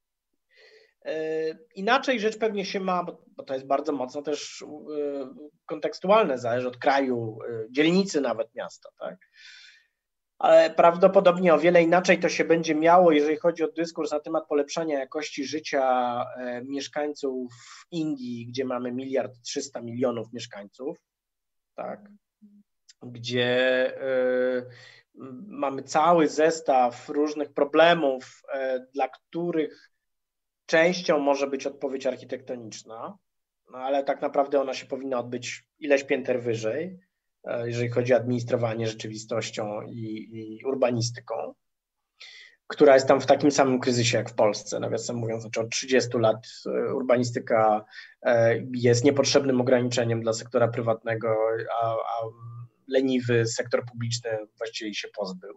[SPEAKER 2] Inaczej rzecz pewnie się ma, bo to jest bardzo mocno też kontekstualne, zależy od kraju, dzielnicy nawet miasta, tak? ale prawdopodobnie o wiele inaczej to się będzie miało, jeżeli chodzi o dyskurs na temat polepszania jakości życia mieszkańców Indii, gdzie mamy miliard trzysta milionów mieszkańców, tak, gdzie y, mamy cały zestaw różnych problemów, y, dla których częścią może być odpowiedź architektoniczna, no ale tak naprawdę ona się powinna odbyć ileś pięter wyżej, jeżeli chodzi o administrowanie rzeczywistością i, i urbanistyką, która jest tam w takim samym kryzysie jak w Polsce. Nawiasem mówiąc, znaczy od trzydziestu lat urbanistyka jest niepotrzebnym ograniczeniem dla sektora prywatnego, a, a leniwy sektor publiczny właściwie się pozbył.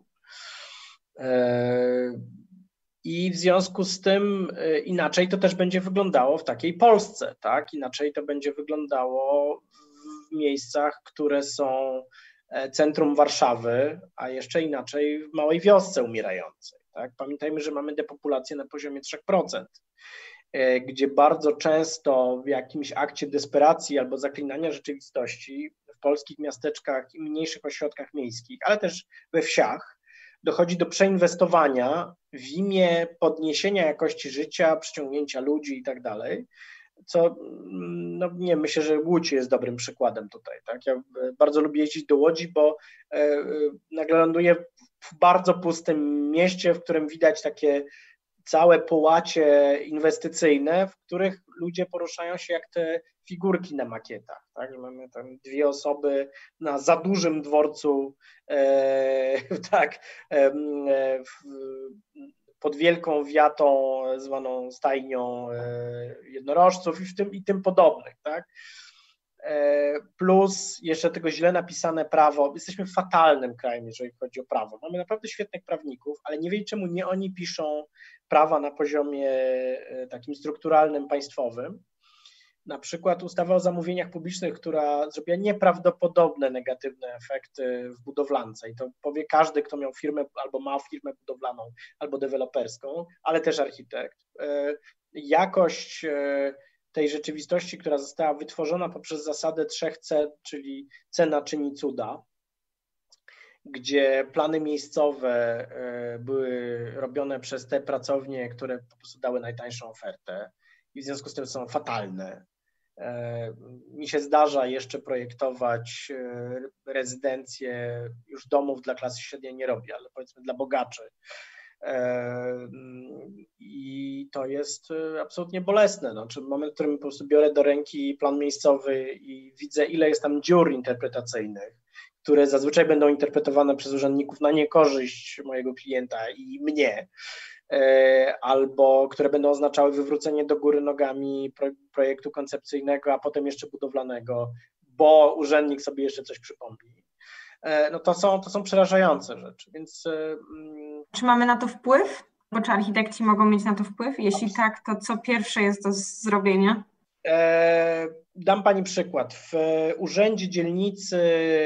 [SPEAKER 2] I w związku z tym inaczej to też będzie wyglądało w takiej Polsce, tak? Inaczej to będzie wyglądało w miejscach, które są centrum Warszawy, a jeszcze inaczej w małej wiosce umierającej, tak? Pamiętajmy, że mamy depopulację na poziomie trzy procent, gdzie bardzo często w jakimś akcie desperacji albo zaklinania rzeczywistości w polskich miasteczkach i mniejszych ośrodkach miejskich, ale też we wsiach, dochodzi do przeinwestowania w imię podniesienia jakości życia, przyciągnięcia ludzi i tak dalej, co, no nie, myślę, że Łódź jest dobrym przykładem tutaj, tak? Ja bardzo lubię jeździć do Łodzi, bo e, nagle ląduję w bardzo pustym mieście, w którym widać takie całe połacie inwestycyjne, w których ludzie poruszają się jak te figurki na makietach, tak? Że mamy tam dwie osoby na za dużym dworcu, e, tak, e, w, pod wielką wiatą zwaną stajnią e, jednorożców i, w tym, i tym podobnych, tak? E, plus jeszcze tego źle napisane prawo. Jesteśmy fatalnym krajem, jeżeli chodzi o prawo. Mamy naprawdę świetnych prawników, ale nie wiem, czemu nie oni piszą prawa na poziomie takim strukturalnym, państwowym. Na przykład ustawa o zamówieniach publicznych, która zrobiła nieprawdopodobne negatywne efekty w budowlance i to powie każdy, kto miał firmę albo ma firmę budowlaną, albo deweloperską, ale też architekt. Jakość tej rzeczywistości, która została wytworzona poprzez zasadę trzech C, czyli cena czyni cuda, gdzie plany miejscowe były robione przez te pracownie, które po prostu dały najtańszą ofertę i w związku z tym są fatalne. Mi się zdarza jeszcze projektować rezydencje, już domów dla klasy średniej nie robię, ale powiedzmy dla bogaczy. I to jest absolutnie bolesne. No, czy moment, w którym po prostu biorę do ręki plan miejscowy i widzę, ile jest tam dziur interpretacyjnych, które zazwyczaj będą interpretowane przez urzędników na niekorzyść mojego klienta i mnie, albo które będą oznaczały wywrócenie do góry nogami projektu koncepcyjnego, a potem jeszcze budowlanego, bo urzędnik sobie jeszcze coś przypomni. No to są, to są przerażające rzeczy, więc...
[SPEAKER 1] Czy mamy na to wpływ? Bo czy architekci mogą mieć na to wpływ? Jeśli tak, to co pierwsze jest do zrobienia?
[SPEAKER 2] E, dam Pani przykład. W urzędzie dzielnicy,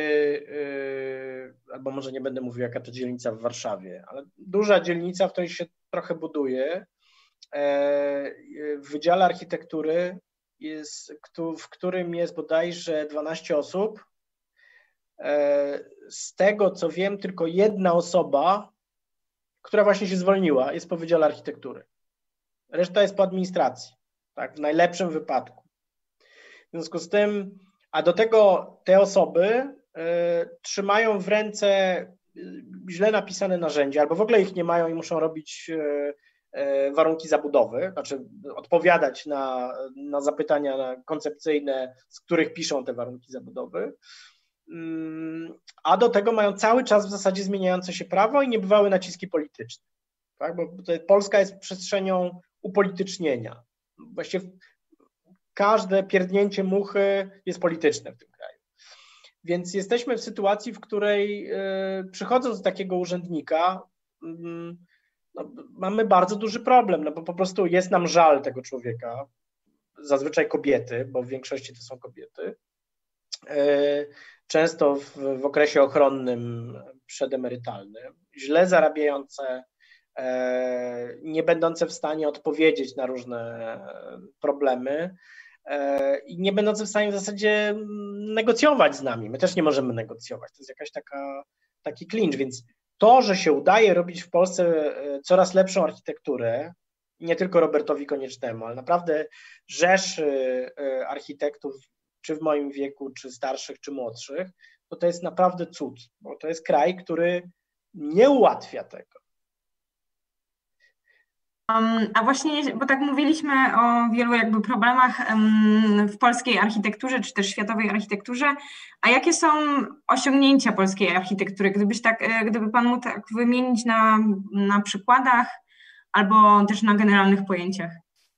[SPEAKER 2] e, albo może nie będę mówił, jaka to dzielnica w Warszawie, ale duża dzielnica, w której się trochę buduje, e, w Wydziale Architektury, jest, w którym jest bodajże dwanaście osób. E, z tego, co wiem, tylko jedna osoba, która właśnie się zwolniła, jest po Wydziale Architektury. Reszta jest po administracji, tak, w najlepszym wypadku. W związku z tym, a do tego te osoby y, trzymają w ręce źle napisane narzędzia, albo w ogóle ich nie mają i muszą robić y, y, warunki zabudowy, znaczy odpowiadać na, na zapytania koncepcyjne, z których piszą te warunki zabudowy. A do tego mają cały czas w zasadzie zmieniające się prawo i niebywałe naciski polityczne, tak? Bo Polska jest przestrzenią upolitycznienia. Właściwie każde pierdnięcie muchy jest polityczne w tym kraju. Więc jesteśmy w sytuacji, w której przychodząc do takiego urzędnika, no, mamy bardzo duży problem, no bo po prostu jest nam żal tego człowieka, zazwyczaj kobiety, bo w większości to są kobiety, często w, w okresie ochronnym przedemerytalnym, źle zarabiające, e, nie będące w stanie odpowiedzieć na różne problemy e, i nie będące w stanie w zasadzie negocjować z nami. My też nie możemy negocjować. To jest jakaś taka, taki klincz, więc to, że się udaje robić w Polsce coraz lepszą architekturę, nie tylko Robertowi Koniecznemu, ale naprawdę rzeszy architektów, czy w moim wieku, czy starszych, czy młodszych, to to jest naprawdę cud, bo to jest kraj, który nie ułatwia tego.
[SPEAKER 1] Um, a właśnie, bo tak mówiliśmy o wielu jakby problemach um, w polskiej architekturze, czy też światowej architekturze, a jakie są osiągnięcia polskiej architektury? Gdybyś tak, gdyby Pan mógł tak wymienić na, na przykładach albo też na generalnych pojęciach.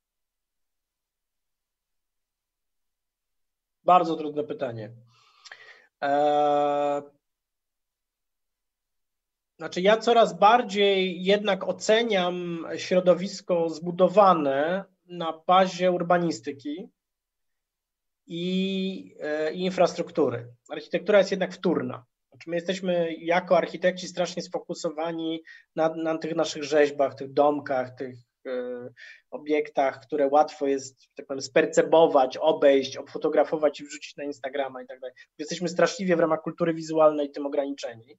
[SPEAKER 2] Bardzo trudne pytanie. Eee... Znaczy ja coraz bardziej jednak oceniam środowisko zbudowane na bazie urbanistyki i, i infrastruktury. Architektura jest jednak wtórna. Znaczy my jesteśmy jako architekci strasznie sfokusowani na, na tych naszych rzeźbach, tych domkach, tych e, obiektach, które łatwo jest, tak powiem, spercebować, obejść, obfotografować i wrzucić na Instagrama i tak dalej. Jesteśmy straszliwie w ramach kultury wizualnej tym ograniczeni.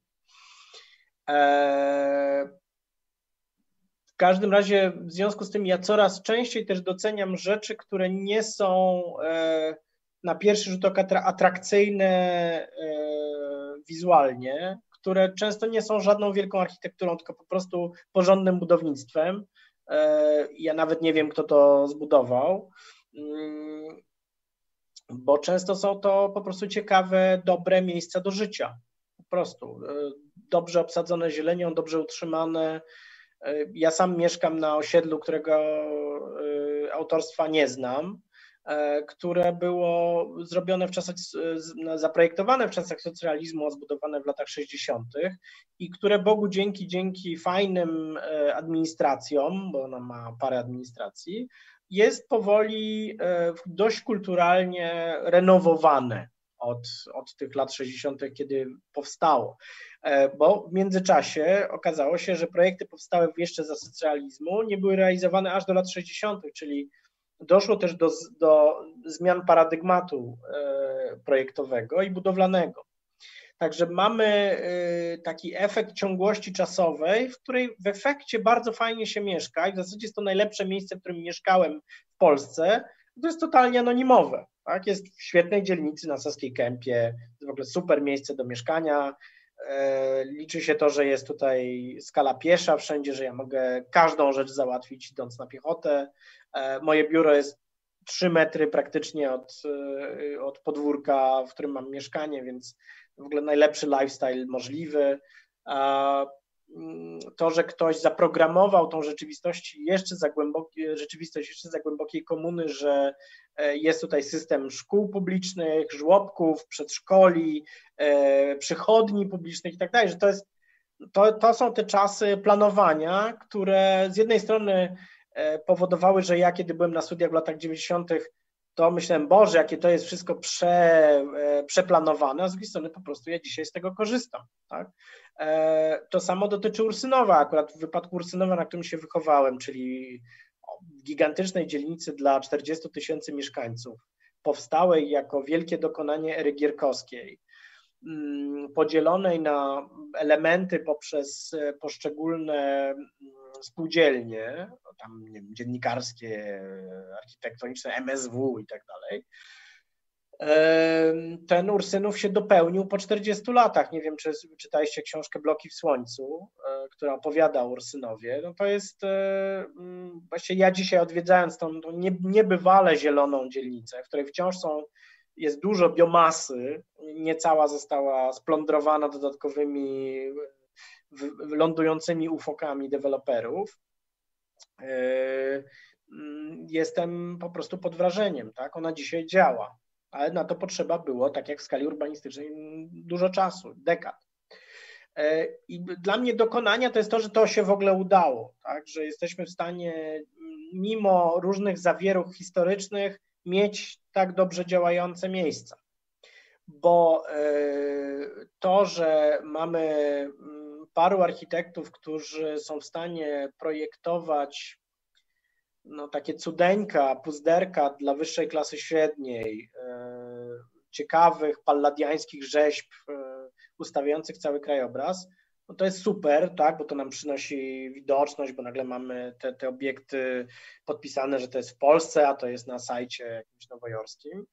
[SPEAKER 2] W każdym razie w związku z tym ja coraz częściej też doceniam rzeczy, które nie są na pierwszy rzut oka atrakcyjne wizualnie, które często nie są żadną wielką architekturą, tylko po prostu porządnym budownictwem. Ja nawet nie wiem, kto to zbudował, bo często są to po prostu ciekawe, dobre miejsca do życia. Po prostu dobrze obsadzone zielenią, dobrze utrzymane. Ja sam mieszkam na osiedlu, którego autorstwa nie znam, które było zrobione w czasach, zaprojektowane w czasach socjalizmu, a zbudowane w latach sześćdziesiątych i które Bogu dzięki, dzięki fajnym administracjom, bo ona ma parę administracji, jest powoli dość kulturalnie renowowane. Od, od tych lat sześćdziesiątych, kiedy powstało, bo w międzyczasie okazało się, że projekty powstałe jeszcze za socjalizmu nie były realizowane aż do lat sześćdziesiątych, czyli doszło też do, do zmian paradygmatu projektowego i budowlanego. Także mamy taki efekt ciągłości czasowej, w której w efekcie bardzo fajnie się mieszka i w zasadzie jest to najlepsze miejsce, w którym mieszkałem w Polsce. To jest totalnie anonimowe. Tak? Jest w świetnej dzielnicy na Saskiej Kępie, to w ogóle super miejsce do mieszkania. Liczy się to, że jest tutaj skala piesza wszędzie, że ja mogę każdą rzecz załatwić idąc na piechotę. Moje biuro jest trzy metry praktycznie od, od podwórka, w którym mam mieszkanie, więc w ogóle najlepszy lifestyle możliwy. To, że ktoś zaprogramował tą rzeczywistość jeszcze za głębokie, rzeczywistość jeszcze za głębokiej komuny, że jest tutaj system szkół publicznych, żłobków, przedszkoli, przychodni publicznych i tak dalej, że to jest, to, to są te czasy planowania, które z jednej strony powodowały, że ja kiedy byłem na studiach w latach dziewięćdziesiątych, to myślałem, Boże, jakie to jest wszystko prze, przeplanowane, a z drugiej strony po prostu ja dzisiaj z tego korzystam. Tak? To samo dotyczy Ursynowa, akurat w wypadku Ursynowa, na którym się wychowałem, czyli w gigantycznej dzielnicy dla czterdziestu tysięcy mieszkańców, powstałej jako wielkie dokonanie ery Gierkowskiej, podzielonej na elementy poprzez poszczególne spółdzielnie, tam nie wiem, dziennikarskie, architektoniczne, M S W i tak dalej. Ten Ursynów się dopełnił po czterdziestu latach. Nie wiem, czy czytaliście książkę Bloki w słońcu, która opowiada o Ursynowie. No to jest, właśnie ja dzisiaj odwiedzając tą niebywale zieloną dzielnicę, w której wciąż są, jest dużo biomasy, nie cała została splądrowana dodatkowymi lądującymi ufokami deweloperów. Jestem po prostu pod wrażeniem, tak? Ona dzisiaj działa, ale na to potrzeba było, tak jak w skali urbanistycznej, dużo czasu, dekad. I dla mnie dokonania to jest to, że to się w ogóle udało, tak? Że jesteśmy w stanie mimo różnych zawieruch historycznych mieć tak dobrze działające miejsca. Bo to, że mamy paru architektów, którzy są w stanie projektować no, takie cudeńka, puzderka dla wyższej klasy średniej, ciekawych palladiańskich rzeźb ustawiających cały krajobraz, no to jest super, tak, bo to nam przynosi widoczność, bo nagle mamy te, te obiekty podpisane, że to jest w Polsce, a to jest na sajcie jakimś nowojorskim.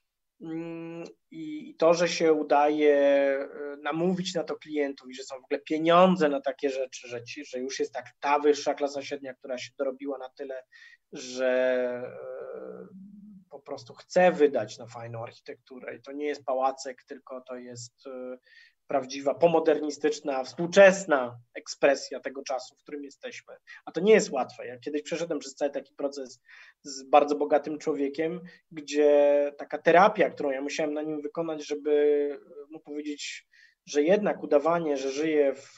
[SPEAKER 2] I to, że się udaje namówić na to klientów i że są w ogóle pieniądze na takie rzeczy, że, ci, że już jest tak ta wyższa klasa średnia, która się dorobiła na tyle, że po prostu chce wydać na fajną architekturę i to nie jest pałacek, tylko to jest prawdziwa, pomodernistyczna, współczesna ekspresja tego czasu, w którym jesteśmy. A to nie jest łatwe. Ja kiedyś przeszedłem przez cały taki proces z bardzo bogatym człowiekiem, gdzie taka terapia, którą ja musiałem na nim wykonać, żeby mu powiedzieć, że jednak udawanie, że żyje w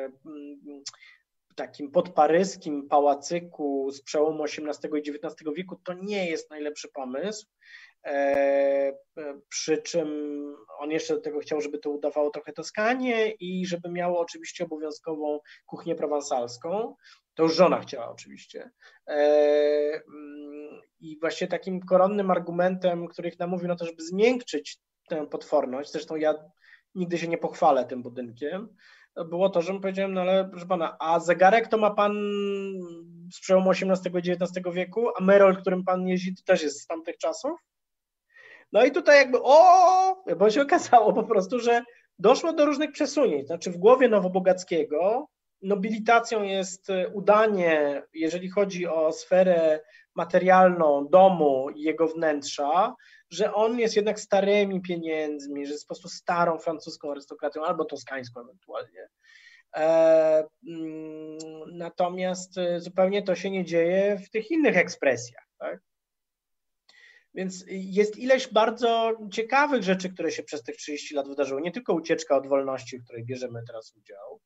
[SPEAKER 2] takim podparyskim pałacyku z przełomu osiemnastego i dziewiętnastego wieku, to nie jest najlepszy pomysł. Przy czym on jeszcze do tego chciał, żeby to udawało trochę Toskanię i żeby miało oczywiście obowiązkową kuchnię prowansalską. To już żona chciała oczywiście. I właśnie takim koronnym argumentem, który ich namówił na to, żeby zmiękczyć tę potworność, zresztą ja nigdy się nie pochwalę tym budynkiem, było to, że mu powiedziałem, no ale proszę pana, a zegarek to ma pan z przełomu osiemnastego i dziewiętnastego wieku, a Merol, którym pan jeździ, to też jest z tamtych czasów? No i tutaj jakby o, bo się okazało po prostu, że doszło do różnych przesunięć. Znaczy w głowie Nowobogackiego nobilitacją jest udanie, jeżeli chodzi o sferę materialną domu i jego wnętrza, że on jest jednak starymi pieniędzmi, że jest po prostu starą francuską arystokracją albo toskańską ewentualnie. E, natomiast zupełnie to się nie dzieje w tych innych ekspresjach, tak? Więc jest ileś bardzo ciekawych rzeczy, które się przez tych trzydzieści lat wydarzyło. Nie tylko ucieczka od wolności, w której bierzemy teraz udział,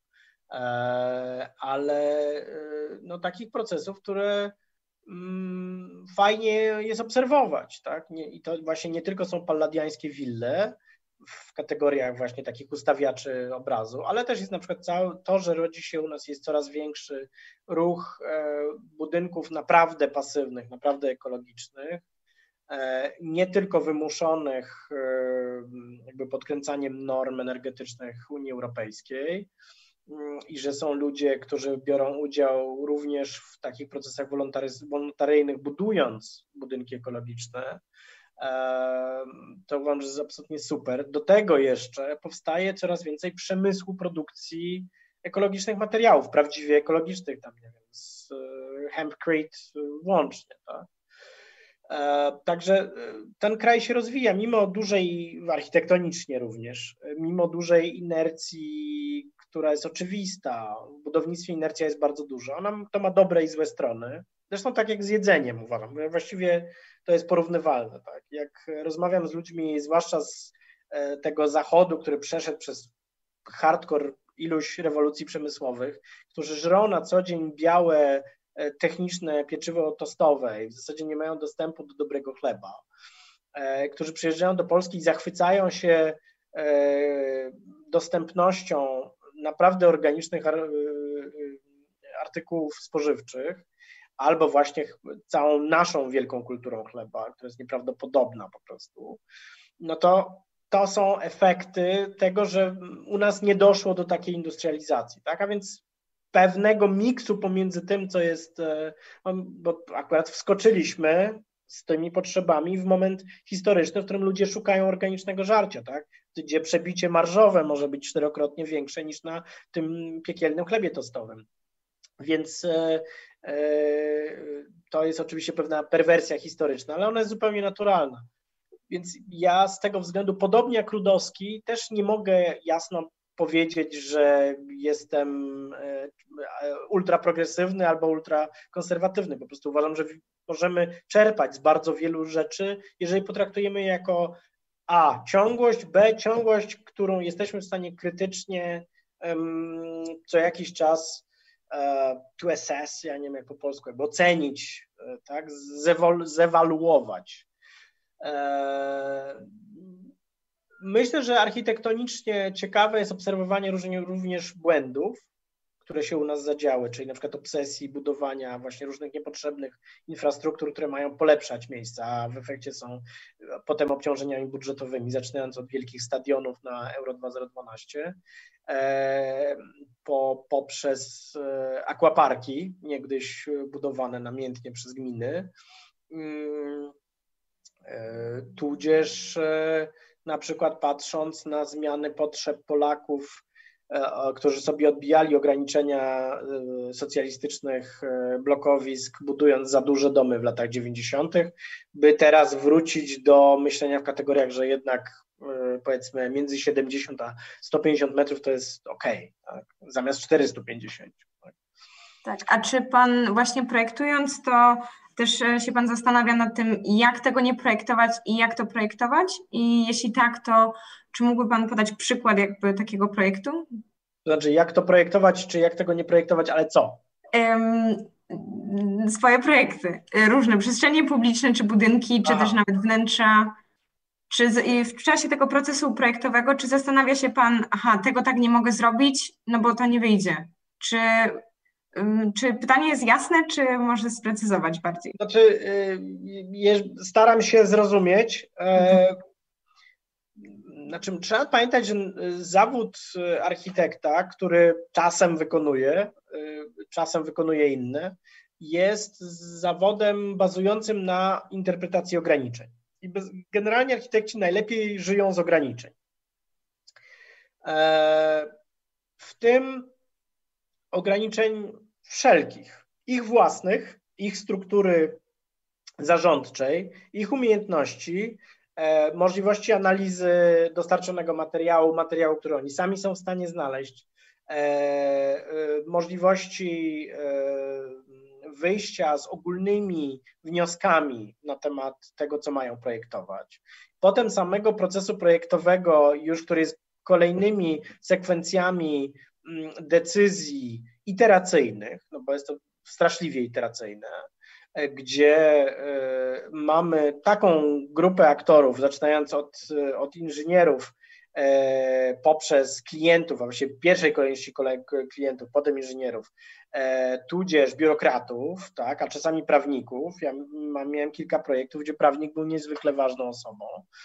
[SPEAKER 2] ale no, takich procesów, które fajnie jest obserwować. Tak? I to właśnie nie tylko są palladiańskie wille w kategoriach właśnie takich ustawiaczy obrazu, ale też jest na przykład całe to, że rodzi się u nas jest coraz większy ruch budynków naprawdę pasywnych, naprawdę ekologicznych, nie tylko wymuszonych jakby podkręcaniem norm energetycznych Unii Europejskiej i że są ludzie, którzy biorą udział również w takich procesach wolontaryjnych, budując budynki ekologiczne, to uważam, że jest absolutnie super. Do tego jeszcze powstaje coraz więcej przemysłu produkcji ekologicznych materiałów, prawdziwie ekologicznych, tam nie wiem, z hempcrete włącznie, tak? Także ten kraj się rozwija, mimo dużej, architektonicznie również, mimo dużej inercji, która jest oczywista. W budownictwie inercja jest bardzo duża. Ona to ma dobre i złe strony. Zresztą tak jak z jedzeniem uważam, właściwie to jest porównywalne. Tak? Jak rozmawiam z ludźmi, zwłaszcza z tego zachodu, który przeszedł przez hardcore iluś rewolucji przemysłowych, którzy żrą na co dzień białe, techniczne pieczywo tostowe i w zasadzie nie mają dostępu do dobrego chleba, którzy przyjeżdżają do Polski i zachwycają się dostępnością naprawdę organicznych artykułów spożywczych, albo właśnie całą naszą wielką kulturą chleba, która jest nieprawdopodobna po prostu, no to to są efekty tego, że u nas nie doszło do takiej industrializacji, tak? A więc pewnego miksu pomiędzy tym, co jest, bo akurat wskoczyliśmy z tymi potrzebami w moment historyczny, w którym ludzie szukają organicznego żarcia, tak? Gdzie przebicie marżowe może być czterokrotnie większe niż na tym piekielnym chlebie tostowym. Więc e, e, to jest oczywiście pewna perwersja historyczna, ale ona jest zupełnie naturalna. Więc ja z tego względu, podobnie jak Rudowski, też nie mogę jasno powiedzieć, że jestem ultraprogresywny albo ultrakonserwatywny. Po prostu uważam, że możemy czerpać z bardzo wielu rzeczy, jeżeli potraktujemy je jako A, ciągłość, B, ciągłość, którą jesteśmy w stanie krytycznie um, co jakiś czas uh, to assess, ja nie wiem jak po polsku, jakby ocenić, tak, Zewol, zewaluować. Uh, Myślę, że architektonicznie ciekawe jest obserwowanie również błędów, które się u nas zadziały, czyli na przykład obsesji budowania właśnie różnych niepotrzebnych infrastruktur, które mają polepszać miejsca, a w efekcie są potem obciążeniami budżetowymi, zaczynając od wielkich stadionów na Euro dwa tysiące dwanaście, po, poprzez aquaparki, niegdyś budowane namiętnie przez gminy, tudzież na przykład patrząc na zmiany potrzeb Polaków, którzy sobie odbijali ograniczenia socjalistycznych blokowisk, budując za duże domy w latach dziewięćdziesiątych, by teraz wrócić do myślenia w kategoriach, że jednak powiedzmy między siedemdziesiąt a sto pięćdziesiąt metrów to jest ok, tak? Zamiast czterysta pięćdziesiąt. Tak?
[SPEAKER 1] Tak, a czy pan właśnie projektując to też się pan zastanawia nad tym, jak tego nie projektować i jak to projektować? I jeśli tak, to czy mógłby pan podać przykład jakby takiego projektu?
[SPEAKER 2] To znaczy, jak to projektować, czy jak tego nie projektować, ale co?
[SPEAKER 1] Um, swoje projekty, różne przestrzenie publiczne, czy budynki, czy
[SPEAKER 2] Aha.
[SPEAKER 1] też nawet wnętrza. Czy z, i w czasie tego procesu projektowego, czy zastanawia się pan, aha, tego tak nie mogę zrobić, no bo to nie wyjdzie? Czy, um, czy pytanie jest jasne, czy może sprecyzować bardziej?
[SPEAKER 2] Znaczy, y, staram się zrozumieć. E, Znaczy, trzeba pamiętać, że zawód architekta, który czasem wykonuje, czasem wykonuje inne, jest zawodem bazującym na interpretacji ograniczeń. I bez, generalnie architekci najlepiej żyją z ograniczeń. W tym ograniczeń wszelkich, ich własnych, ich struktury zarządczej, ich umiejętności, możliwości analizy dostarczonego materiału, materiału, który oni sami są w stanie znaleźć, możliwości wyjścia z ogólnymi wnioskami na temat tego, co mają projektować. Potem samego procesu projektowego, już który jest kolejnymi sekwencjami decyzji iteracyjnych, no bo jest to straszliwie iteracyjne, gdzie mamy taką grupę aktorów, zaczynając od, od inżynierów, poprzez klientów, a właściwie w pierwszej kolejności klientów, potem inżynierów, tudzież biurokratów, tak, a czasami prawników. Ja miałem kilka projektów, gdzie prawnik był niezwykle ważną osobą.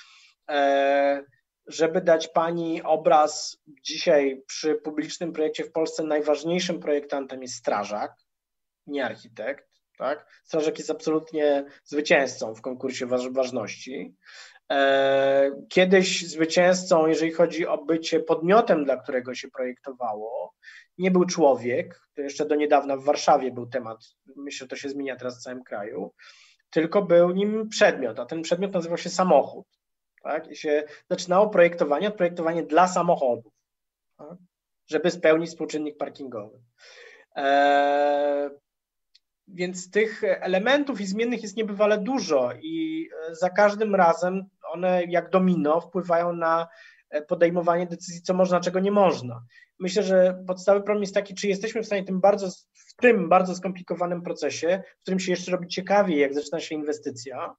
[SPEAKER 2] Żeby dać pani obraz, dzisiaj przy publicznym projekcie w Polsce najważniejszym projektantem jest strażak, nie architekt. Tak? Strażak jest absolutnie zwycięzcą w konkursie ważności. Kiedyś zwycięzcą, jeżeli chodzi o bycie podmiotem, dla którego się projektowało, nie był człowiek, to jeszcze do niedawna w Warszawie był temat, myślę, że to się zmienia teraz w całym kraju, tylko był nim przedmiot, a ten przedmiot nazywał się samochód. Tak? I się zaczynało projektowanie od projektowania dla samochodów, tak? Żeby spełnić współczynnik parkingowy. Eee, Więc tych elementów i zmiennych jest niebywale dużo i za każdym razem one jak domino wpływają na podejmowanie decyzji, co można, czego nie można. Myślę, że podstawowy problem jest taki, czy jesteśmy w stanie tym bardzo, w tym bardzo skomplikowanym procesie, w którym się jeszcze robi ciekawiej, jak zaczyna się inwestycja,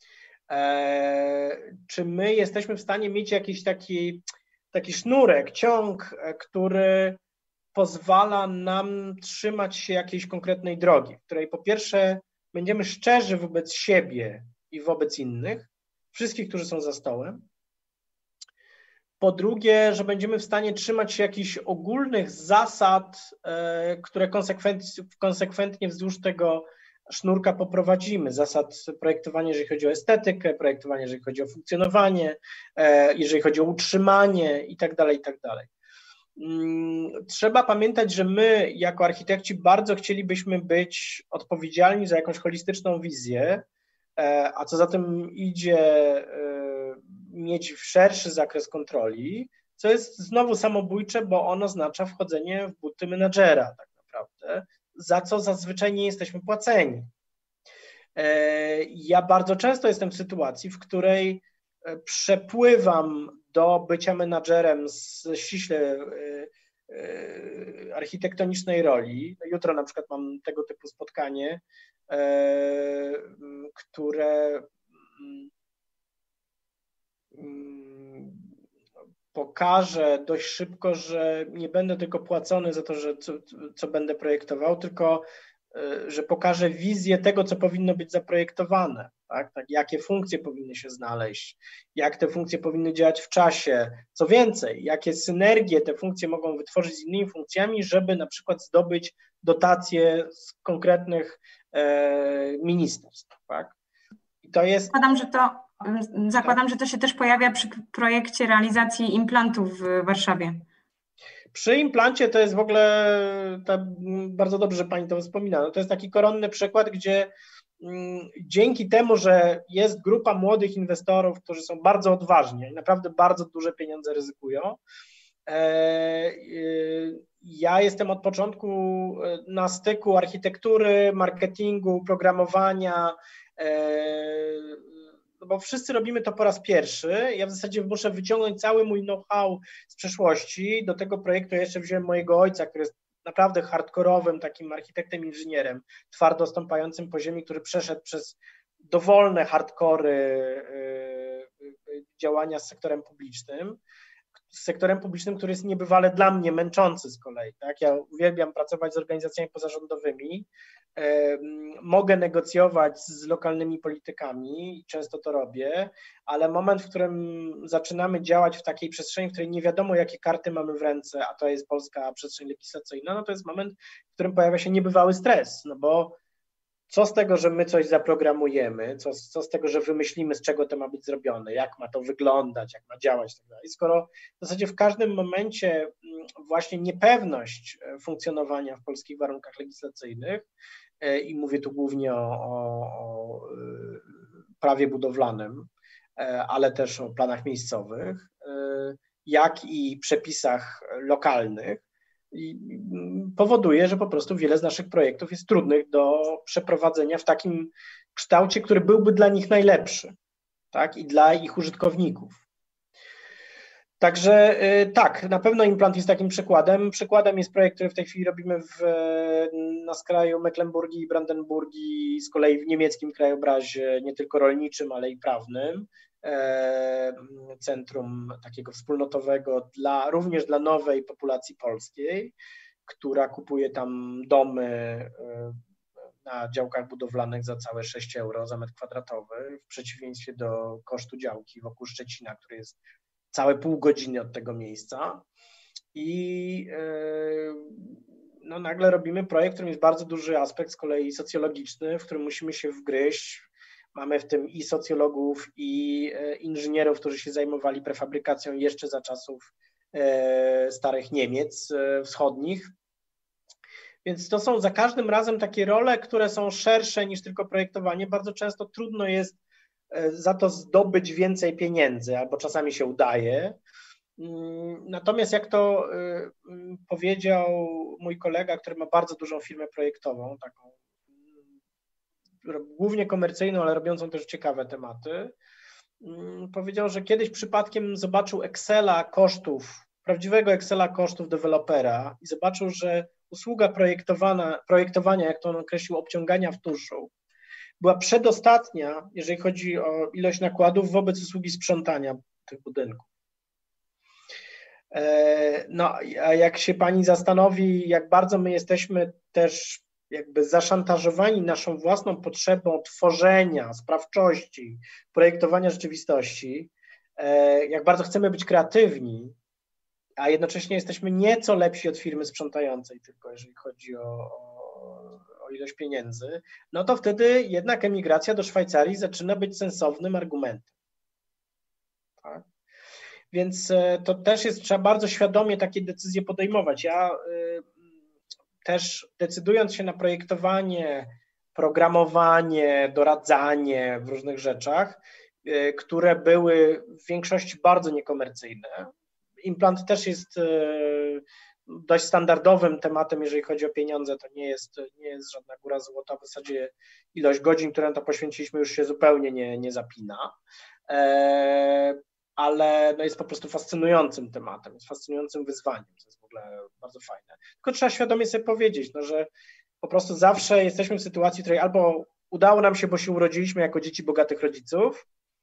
[SPEAKER 2] czy my jesteśmy w stanie mieć jakiś taki, taki sznurek, ciąg, który pozwala nam trzymać się jakiejś konkretnej drogi, w której po pierwsze będziemy szczerzy wobec siebie i wobec innych, wszystkich, którzy są za stołem. Po drugie, że będziemy w stanie trzymać się jakichś ogólnych zasad, które konsekwentnie, konsekwentnie wzdłuż tego sznurka poprowadzimy. Zasad projektowania, jeżeli chodzi o estetykę, projektowania, jeżeli chodzi o funkcjonowanie, jeżeli chodzi o utrzymanie i tak dalej, i tak dalej. Trzeba pamiętać, że my jako architekci bardzo chcielibyśmy być odpowiedzialni za jakąś holistyczną wizję, a co za tym idzie, mieć szerszy zakres kontroli, co jest znowu samobójcze, bo ono oznacza wchodzenie w buty menadżera tak naprawdę, za co zazwyczaj nie jesteśmy płaceni. Ja bardzo często jestem w sytuacji, w której przepływam do bycia menadżerem z ściśle architektonicznej roli. Jutro na przykład mam tego typu spotkanie, które pokażę dość szybko, że nie będę tylko płacony za to, że co, co będę projektował, tylko że pokażę wizję tego, co powinno być zaprojektowane, tak? Tak, jakie funkcje powinny się znaleźć, jak te funkcje powinny działać w czasie, co więcej, jakie synergie te funkcje mogą wytworzyć z innymi funkcjami, żeby na przykład zdobyć dotacje z konkretnych e, ministerstw, tak? I to jest...
[SPEAKER 1] Zakładam, że to, zakładam, że to się też pojawia przy projekcie realizacji implantów w Warszawie.
[SPEAKER 2] Przy implancie to jest w ogóle, to bardzo dobrze, że Pani to wspomina, no to jest taki koronny przykład, gdzie mm, dzięki temu, że jest grupa młodych inwestorów, którzy są bardzo odważni i naprawdę bardzo duże pieniądze ryzykują, e, e, ja jestem od początku na styku architektury, marketingu, programowania, e, no bo wszyscy robimy to po raz pierwszy. Ja w zasadzie muszę wyciągnąć cały mój know-how z przeszłości. Do tego projektu ja jeszcze wziąłem mojego ojca, który jest naprawdę hardkorowym takim architektem, inżynierem, twardo stąpającym po ziemi, który przeszedł przez dowolne hardkory yy, działania z sektorem publicznym. Z sektorem publicznym, który jest niebywale dla mnie męczący z kolei. Tak? Ja uwielbiam pracować z organizacjami pozarządowymi, mogę negocjować z lokalnymi politykami, często to robię, ale moment, w którym zaczynamy działać w takiej przestrzeni, w której nie wiadomo, jakie karty mamy w ręce, a to jest polska przestrzeń legislacyjna, no to jest moment, w którym pojawia się niebywały stres, no bo co z tego, że my coś zaprogramujemy, co, co z tego, że wymyślimy, z czego to ma być zrobione, jak ma to wyglądać, jak ma działać i tak dalej. Skoro w zasadzie w każdym momencie właśnie niepewność funkcjonowania w polskich warunkach legislacyjnych, i mówię tu głównie o, o, o prawie budowlanym, ale też o planach miejscowych, jak i przepisach lokalnych, powoduje, że po prostu wiele z naszych projektów jest trudnych do przeprowadzenia w takim kształcie, który byłby dla nich najlepszy, tak, i dla ich użytkowników. Także tak, na pewno implant jest takim przykładem. Przykładem jest projekt, który w tej chwili robimy w, na skraju Mecklenburgii i Brandenburgii, z kolei w niemieckim krajobrazie, nie tylko rolniczym, ale i prawnym. Centrum takiego wspólnotowego dla, również dla nowej populacji polskiej, która kupuje tam domy na działkach budowlanych za całe sześć euro za metr kwadratowy, w przeciwieństwie do kosztu działki wokół Szczecina, który jest całe pół godziny od tego miejsca. I no, nagle robimy projekt, w którym jest bardzo duży aspekt z kolei socjologiczny, w którym musimy się wgryźć. Mamy w tym i socjologów, i inżynierów, którzy się zajmowali prefabrykacją jeszcze za czasów starych Niemiec wschodnich. Więc to są za każdym razem takie role, które są szersze niż tylko projektowanie. Bardzo często trudno jest za to zdobyć więcej pieniędzy, albo czasami się udaje. Natomiast jak to powiedział mój kolega, który ma bardzo dużą firmę projektową, taką głównie komercyjną, ale robiącą też ciekawe tematy, powiedział, że kiedyś przypadkiem zobaczył Excela kosztów, prawdziwego Excela kosztów dewelopera i zobaczył, że usługa projektowana, projektowania, jak to on określił, obciągania w tuszu, była przedostatnia, jeżeli chodzi o ilość nakładów wobec usługi sprzątania tych budynków. No, a jak się pani zastanowi, jak bardzo my jesteśmy też jakby zaszantażowani naszą własną potrzebą tworzenia, sprawczości, projektowania rzeczywistości, jak bardzo chcemy być kreatywni, a jednocześnie jesteśmy nieco lepsi od firmy sprzątającej tylko, jeżeli chodzi o, o, o ilość pieniędzy, no to wtedy jednak emigracja do Szwajcarii zaczyna być sensownym argumentem. Tak? Więc to też jest, trzeba bardzo świadomie takie decyzje podejmować. Ja y, też decydując się na projektowanie, programowanie, doradzanie w różnych rzeczach, y, które były w większości bardzo niekomercyjne. Implant też jest y, dość standardowym tematem, jeżeli chodzi o pieniądze, to nie jest, nie jest żadna góra złota, w zasadzie ilość godzin, które na to poświęciliśmy, już się zupełnie nie, nie zapina. E, ale no jest po prostu fascynującym tematem, jest fascynującym wyzwaniem, co jest w ogóle bardzo fajne. Tylko trzeba świadomie sobie powiedzieć, no, że po prostu zawsze jesteśmy w sytuacji, w której albo udało nam się, bo się urodziliśmy jako dzieci bogatych rodziców,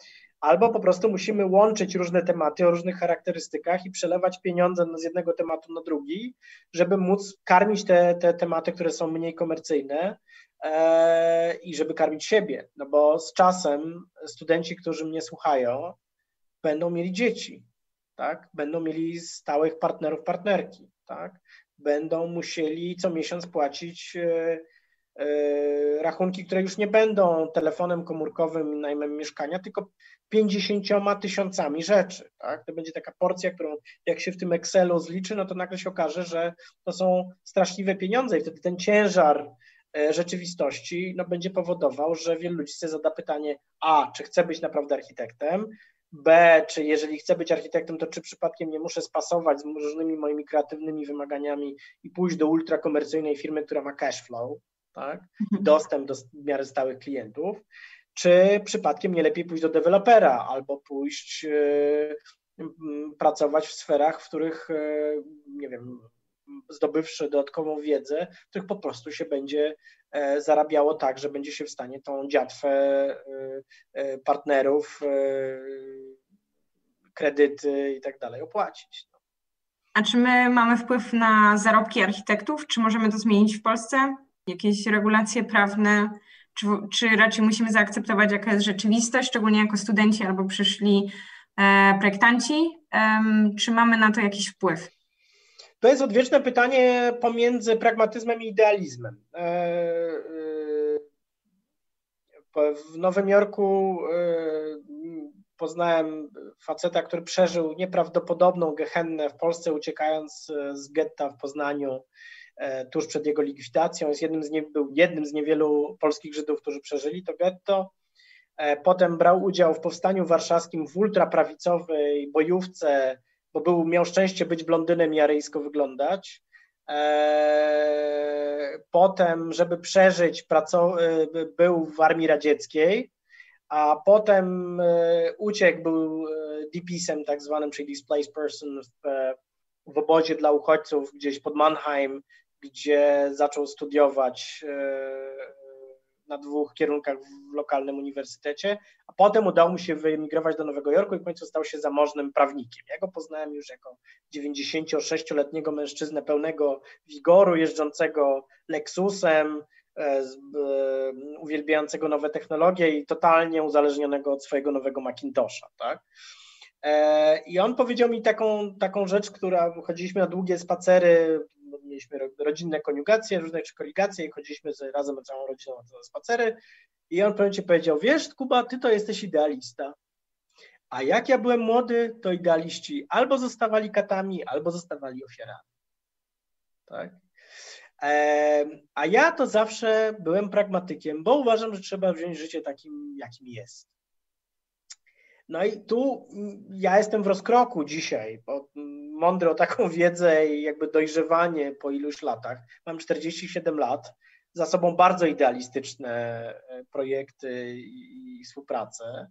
[SPEAKER 2] albo po prostu musimy łączyć różne tematy o różnych charakterystykach i przelewać pieniądze z jednego tematu na drugi, żeby móc karmić te, te tematy, które są mniej komercyjne e, i żeby karmić siebie. No bo z czasem studenci, którzy mnie słuchają, będą mieli dzieci, tak? Będą mieli stałych partnerów, partnerki, tak? Będą musieli co miesiąc płacić e, e, rachunki, które już nie będą telefonem komórkowym i najmem mieszkania, tylko pięćdziesięcioma tysiącami rzeczy, tak? To będzie taka porcja, którą jak się w tym Excelu zliczy, no to nagle się okaże, że to są straszliwe pieniądze i wtedy ten ciężar rzeczywistości no, będzie powodował, że wielu ludzi sobie zada pytanie: a, czy chcę być naprawdę architektem? B, czy jeżeli chcę być architektem, to czy przypadkiem nie muszę spasować z różnymi moimi kreatywnymi wymaganiami i pójść do ultrakomercyjnej firmy, która ma cash flow, tak? Dostęp do w miarę stałych klientów, czy przypadkiem nie lepiej pójść do dewelopera albo pójść yy, pracować w sferach, w których, yy, nie wiem, zdobywszy dodatkową wiedzę, w których po prostu się będzie zarabiało tak, że będzie się w stanie tą dziatwę partnerów, kredyty i tak dalej opłacić.
[SPEAKER 1] A czy my mamy wpływ na zarobki architektów? Czy możemy to zmienić w Polsce? Jakieś regulacje prawne? Czy, czy raczej musimy zaakceptować, jaka jest rzeczywistość, szczególnie jako studenci albo przyszli e, projektanci? E, czy mamy na to jakiś wpływ?
[SPEAKER 2] To jest odwieczne pytanie pomiędzy pragmatyzmem i idealizmem. W Nowym Jorku poznałem faceta, który przeżył nieprawdopodobną gehennę w Polsce, uciekając z getta w Poznaniu tuż przed jego likwidacją. Jest jednym z nie, był jednym z niewielu polskich Żydów, którzy przeżyli to getto. Potem brał udział w powstaniu warszawskim w ultraprawicowej bojówce, bo był, miał szczęście być blondynem i aryjsko wyglądać. Potem, żeby przeżyć, był w armii radzieckiej, a potem uciekł, był D P S-em tak zwanym, czyli Displaced Person w, w obozie dla uchodźców gdzieś pod Mannheim, gdzie zaczął studiować na dwóch kierunkach w lokalnym uniwersytecie, a potem udało mu się wyemigrować do Nowego Jorku i w końcu stał się zamożnym prawnikiem. Ja go poznałem już jako dziewięćdziesięciosześcioletniego mężczyznę pełnego wigoru, jeżdżącego Lexusem, z, e, uwielbiającego nowe technologie i totalnie uzależnionego od swojego nowego Macintosha, tak? E, I on powiedział mi taką, taką rzecz, która chodziliśmy na długie spacery, mieliśmy rodzinne koniugacje, różne czy koligacje i chodziliśmy razem z całą rodziną na spacery i on pewnie powiedział: wiesz, Kuba, ty to jesteś idealista, a jak ja byłem młody, to idealiści albo zostawali katami, albo zostawali ofiarami. Tak? E, a ja to zawsze byłem pragmatykiem, bo uważam, że trzeba wziąć życie takim, jakim jest. No i tu ja jestem w rozkroku dzisiaj, bo mądry o taką wiedzę i jakby dojrzewanie po iluś latach. Mam czterdzieści siedem lat, za sobą bardzo idealistyczne projekty i współpracę.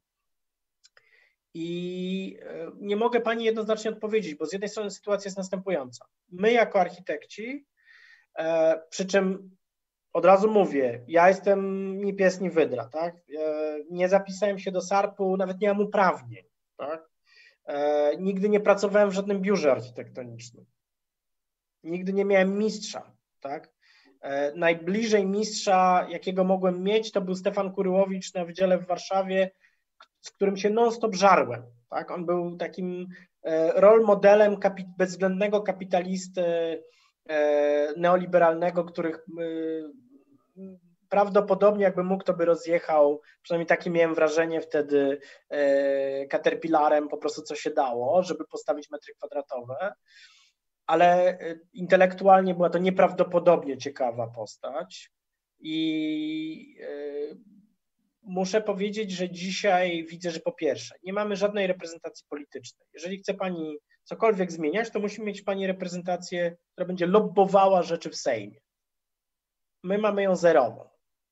[SPEAKER 2] I nie mogę pani jednoznacznie odpowiedzieć, bo z jednej strony sytuacja jest następująca. My jako architekci, przy czym od razu mówię, ja jestem ni pies, ni wydra, tak? Nie zapisałem się do sarpu, nawet nie mam uprawnień, tak? Nigdy nie pracowałem w żadnym biurze architektonicznym. Nigdy nie miałem mistrza, tak? Najbliżej mistrza, jakiego mogłem mieć, to był Stefan Kuryłowicz na Wydziale w Warszawie, z którym się non-stop żarłem, tak? On był takim role modelem kapi- bezwzględnego kapitalisty neoliberalnego, których prawdopodobnie jakby mógł, to by rozjechał, przynajmniej takie miałem wrażenie wtedy, Caterpillarem po prostu co się dało, żeby postawić metry kwadratowe, ale intelektualnie była to nieprawdopodobnie ciekawa postać i muszę powiedzieć, że dzisiaj widzę, że po pierwsze nie mamy żadnej reprezentacji politycznej. Jeżeli chce pani cokolwiek zmieniać, to musi mieć pani reprezentację, która będzie lobbowała rzeczy w Sejmie. My mamy ją zerową.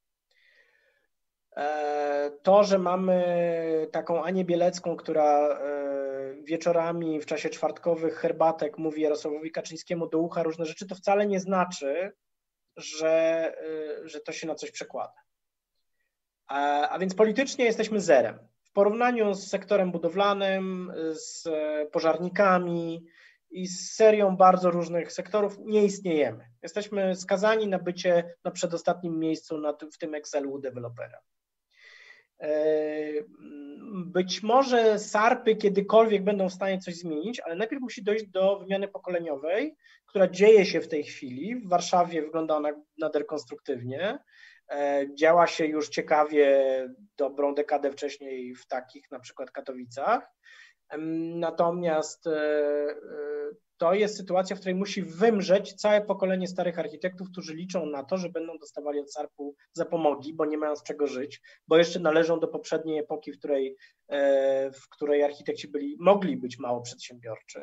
[SPEAKER 2] To, że mamy taką Anię Bielecką, która wieczorami w czasie czwartkowych herbatek mówi Jarosławowi Kaczyńskiemu do ucha różne rzeczy, to wcale nie znaczy, że, że to się na coś przekłada. A, a więc politycznie jesteśmy zerem. w porównaniu z sektorem budowlanym, z pożarnikami i z serią bardzo różnych sektorów nie istniejemy. Jesteśmy skazani na bycie na przedostatnim miejscu na, w tym Excelu dewelopera. Być może SARP-y kiedykolwiek będą w stanie coś zmienić, ale najpierw musi dojść do wymiany pokoleniowej, która dzieje się w tej chwili. W Warszawie wygląda ona nader konstruktywnie. Działa się już ciekawie dobrą dekadę wcześniej w takich na przykład Katowicach. Natomiast to jest sytuacja, w której musi wymrzeć całe pokolenie starych architektów, którzy liczą na to, że będą dostawali od SARP-u zapomogi, bo nie mają z czego żyć, bo jeszcze należą do poprzedniej epoki, w której, w której architekci byli, mogli być mało przedsiębiorczy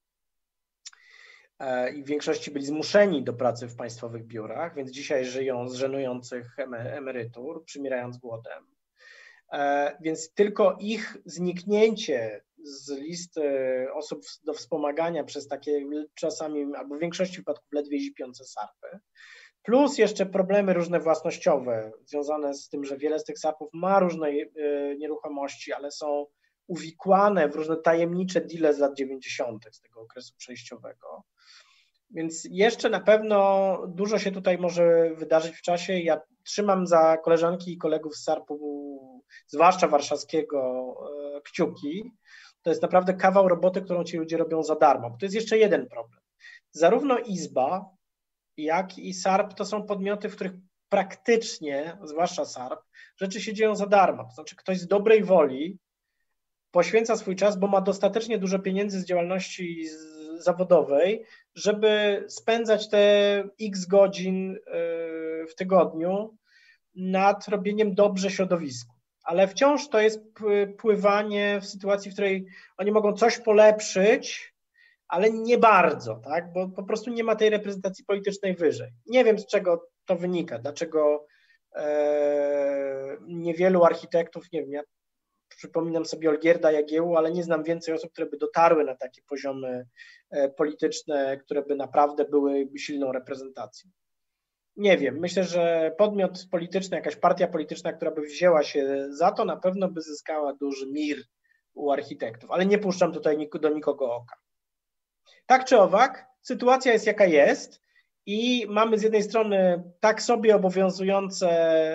[SPEAKER 2] i w większości byli zmuszeni do pracy w państwowych biurach, więc dzisiaj żyją z żenujących emerytur, przymierając głodem. Więc tylko ich zniknięcie z listy osób do wspomagania przez takie czasami, albo w większości wypadków ledwie zipiące SARP-y, plus jeszcze problemy różne własnościowe związane z tym, że wiele z tych SARP-ów ma różne nieruchomości, ale są uwikłane w różne tajemnicze deale z lat dziewięćdziesiątych, z tego okresu przejściowego. Więc jeszcze na pewno dużo się tutaj może wydarzyć w czasie. Ja trzymam za koleżanki i kolegów z SARP-u, zwłaszcza warszawskiego, kciuki. To jest naprawdę kawał roboty, którą ci ludzie robią za darmo. Bo to jest jeszcze jeden problem. Zarówno Izba, jak i SARP to są podmioty, w których praktycznie, zwłaszcza SARP, rzeczy się dzieją za darmo. To znaczy ktoś z dobrej woli poświęca swój czas, bo ma dostatecznie dużo pieniędzy z działalności zawodowej, żeby spędzać te x godzin w tygodniu nad robieniem dobrze środowisku. Ale wciąż to jest pływanie w sytuacji, w której oni mogą coś polepszyć, ale nie bardzo, tak? Bo po prostu nie ma tej reprezentacji politycznej wyżej. Nie wiem, z czego to wynika, dlaczego e, niewielu architektów, nie wiem, ja przypominam sobie Olgierda Jagiełłę, ale nie znam więcej osób, które by dotarły na takie poziomy polityczne, które by naprawdę były silną reprezentacją. Nie wiem, myślę, że podmiot polityczny, jakaś partia polityczna, która by wzięła się za to, na pewno by zyskała duży mir u architektów, ale nie puszczam tutaj do nikogo oka. Tak czy owak, sytuacja jest jaka jest i mamy z jednej strony tak sobie obowiązujące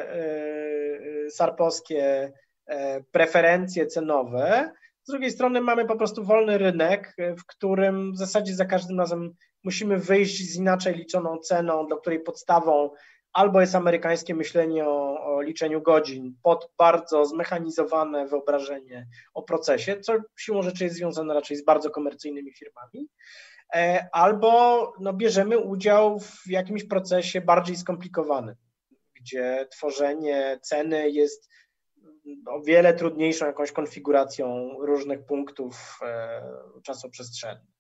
[SPEAKER 2] sarpowskie preferencje cenowe, z drugiej strony mamy po prostu wolny rynek, w którym w zasadzie za każdym razem musimy wyjść z inaczej liczoną ceną, do której podstawą albo jest amerykańskie myślenie o, o liczeniu godzin pod bardzo zmechanizowane wyobrażenie o procesie, co siłą rzeczy jest związane raczej z bardzo komercyjnymi firmami, albo no, bierzemy udział w jakimś procesie bardziej skomplikowanym, gdzie tworzenie ceny jest o wiele trudniejszą jakąś konfiguracją różnych punktów e, czasoprzestrzennych.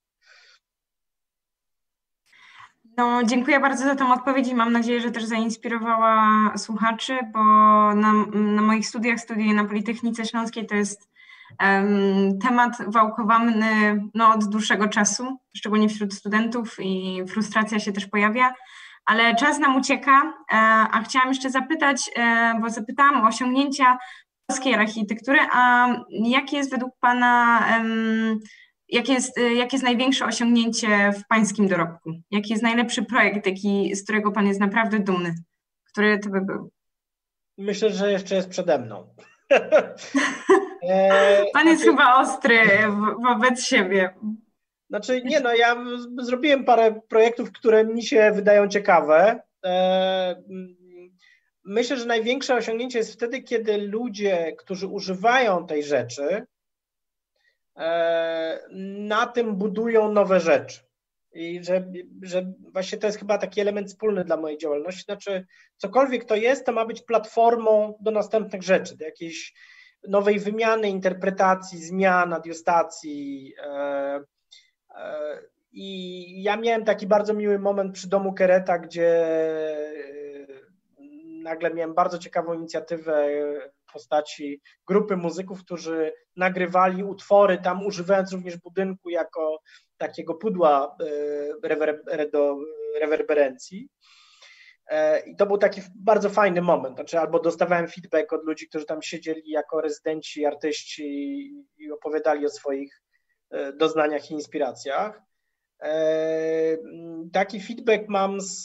[SPEAKER 1] No, dziękuję bardzo za tą odpowiedź i mam nadzieję, że też zainspirowała słuchaczy, bo na, na moich studiach, studiuję na Politechnice Śląskiej, to jest um, temat wałkowany no, od dłuższego czasu, szczególnie wśród studentów i frustracja się też pojawia, ale czas nam ucieka, a chciałam jeszcze zapytać, bo zapytałam o osiągnięcia polskiej architektury, a jakie jest według Pana, jakie jest, jakie jest największe osiągnięcie w Pańskim dorobku? Jaki jest najlepszy projekt, jaki, z którego Pan jest naprawdę dumny? Który to by był?
[SPEAKER 2] Myślę, że jeszcze jest przede mną.
[SPEAKER 1] Pan jest znaczy, chyba ostry wobec siebie.
[SPEAKER 2] Znaczy nie, no ja zrobiłem parę projektów, które mi się wydają ciekawe. Myślę, że największe osiągnięcie jest wtedy, kiedy ludzie, którzy używają tej rzeczy, na tym budują nowe rzeczy. I że, że właśnie to jest chyba taki element wspólny dla mojej działalności. Znaczy, cokolwiek to jest, to ma być platformą do następnych rzeczy, do jakiejś nowej wymiany, interpretacji, zmian, adjustacji. I ja miałem taki bardzo miły moment przy domu Kereta, gdzie nagle miałem bardzo ciekawą inicjatywę w postaci grupy muzyków, którzy nagrywali utwory tam, używając również budynku jako takiego pudła rewer- do rewerberencji. I to był taki bardzo fajny moment, znaczy albo dostawałem feedback od ludzi, którzy tam siedzieli jako rezydenci, artyści i opowiadali o swoich doznaniach i inspiracjach. Taki feedback mam z,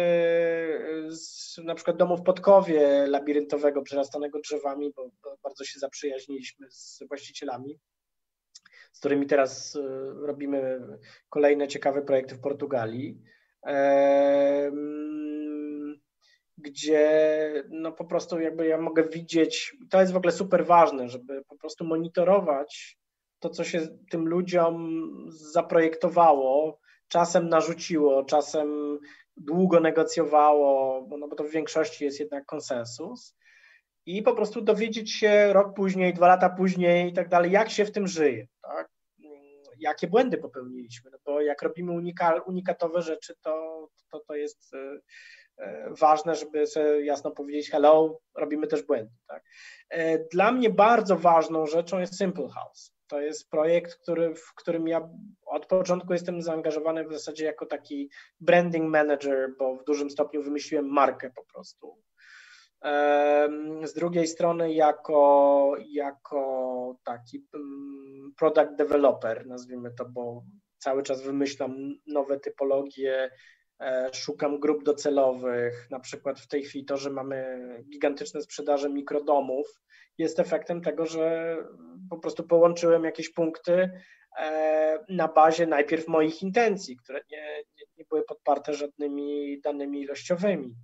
[SPEAKER 2] z na przykład domu w Podkowie labiryntowego, przerastanego drzewami, bo, bo bardzo się zaprzyjaźniliśmy z właścicielami, z którymi teraz robimy kolejne ciekawe projekty w Portugalii, gdzie no po prostu jakby ja mogę widzieć, to jest w ogóle super ważne, żeby po prostu monitorować to, co się tym ludziom zaprojektowało, czasem narzuciło, czasem długo negocjowało, bo, no bo to w większości jest jednak konsensus, i po prostu dowiedzieć się rok później, dwa lata później i tak dalej, jak się w tym żyje, tak? Jakie błędy popełniliśmy, no bo jak robimy unika, unikatowe rzeczy, to, to, to jest ważne, żeby sobie jasno powiedzieć hello, robimy też błędy, tak? Dla mnie bardzo ważną rzeczą jest Simple House. To jest projekt, który, w którym ja od początku jestem zaangażowany w zasadzie jako taki branding manager, bo w dużym stopniu wymyśliłem markę po prostu. Z drugiej strony jako, jako taki product developer, nazwijmy to, bo cały czas wymyślam nowe typologie, szukam grup docelowych, na przykład w tej chwili to, że mamy gigantyczne sprzedaże mikrodomów, jest efektem tego, że po prostu połączyłem jakieś punkty na bazie najpierw moich intencji, które nie, nie, nie były podparte żadnymi danymi ilościowymi.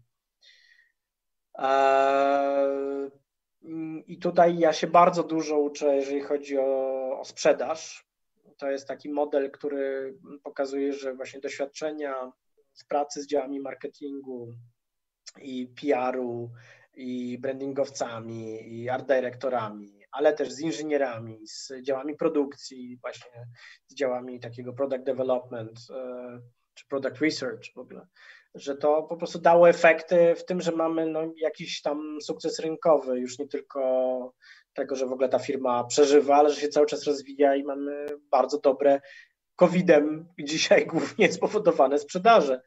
[SPEAKER 2] I tutaj ja się bardzo dużo uczę, jeżeli chodzi o, o sprzedaż. To jest taki model, który pokazuje, że właśnie doświadczenia z pracy z działami marketingu i P R-u, i brandingowcami, i art dyrektorami, ale też z inżynierami, z działami produkcji, właśnie z działami takiego product development czy product research w ogóle, że to po prostu dało efekty w tym, że mamy no, jakiś tam sukces rynkowy, już nie tylko tego, że w ogóle ta firma przeżywa, ale że się cały czas rozwija i mamy bardzo dobre kowidem dzisiaj głównie spowodowane sprzedaże.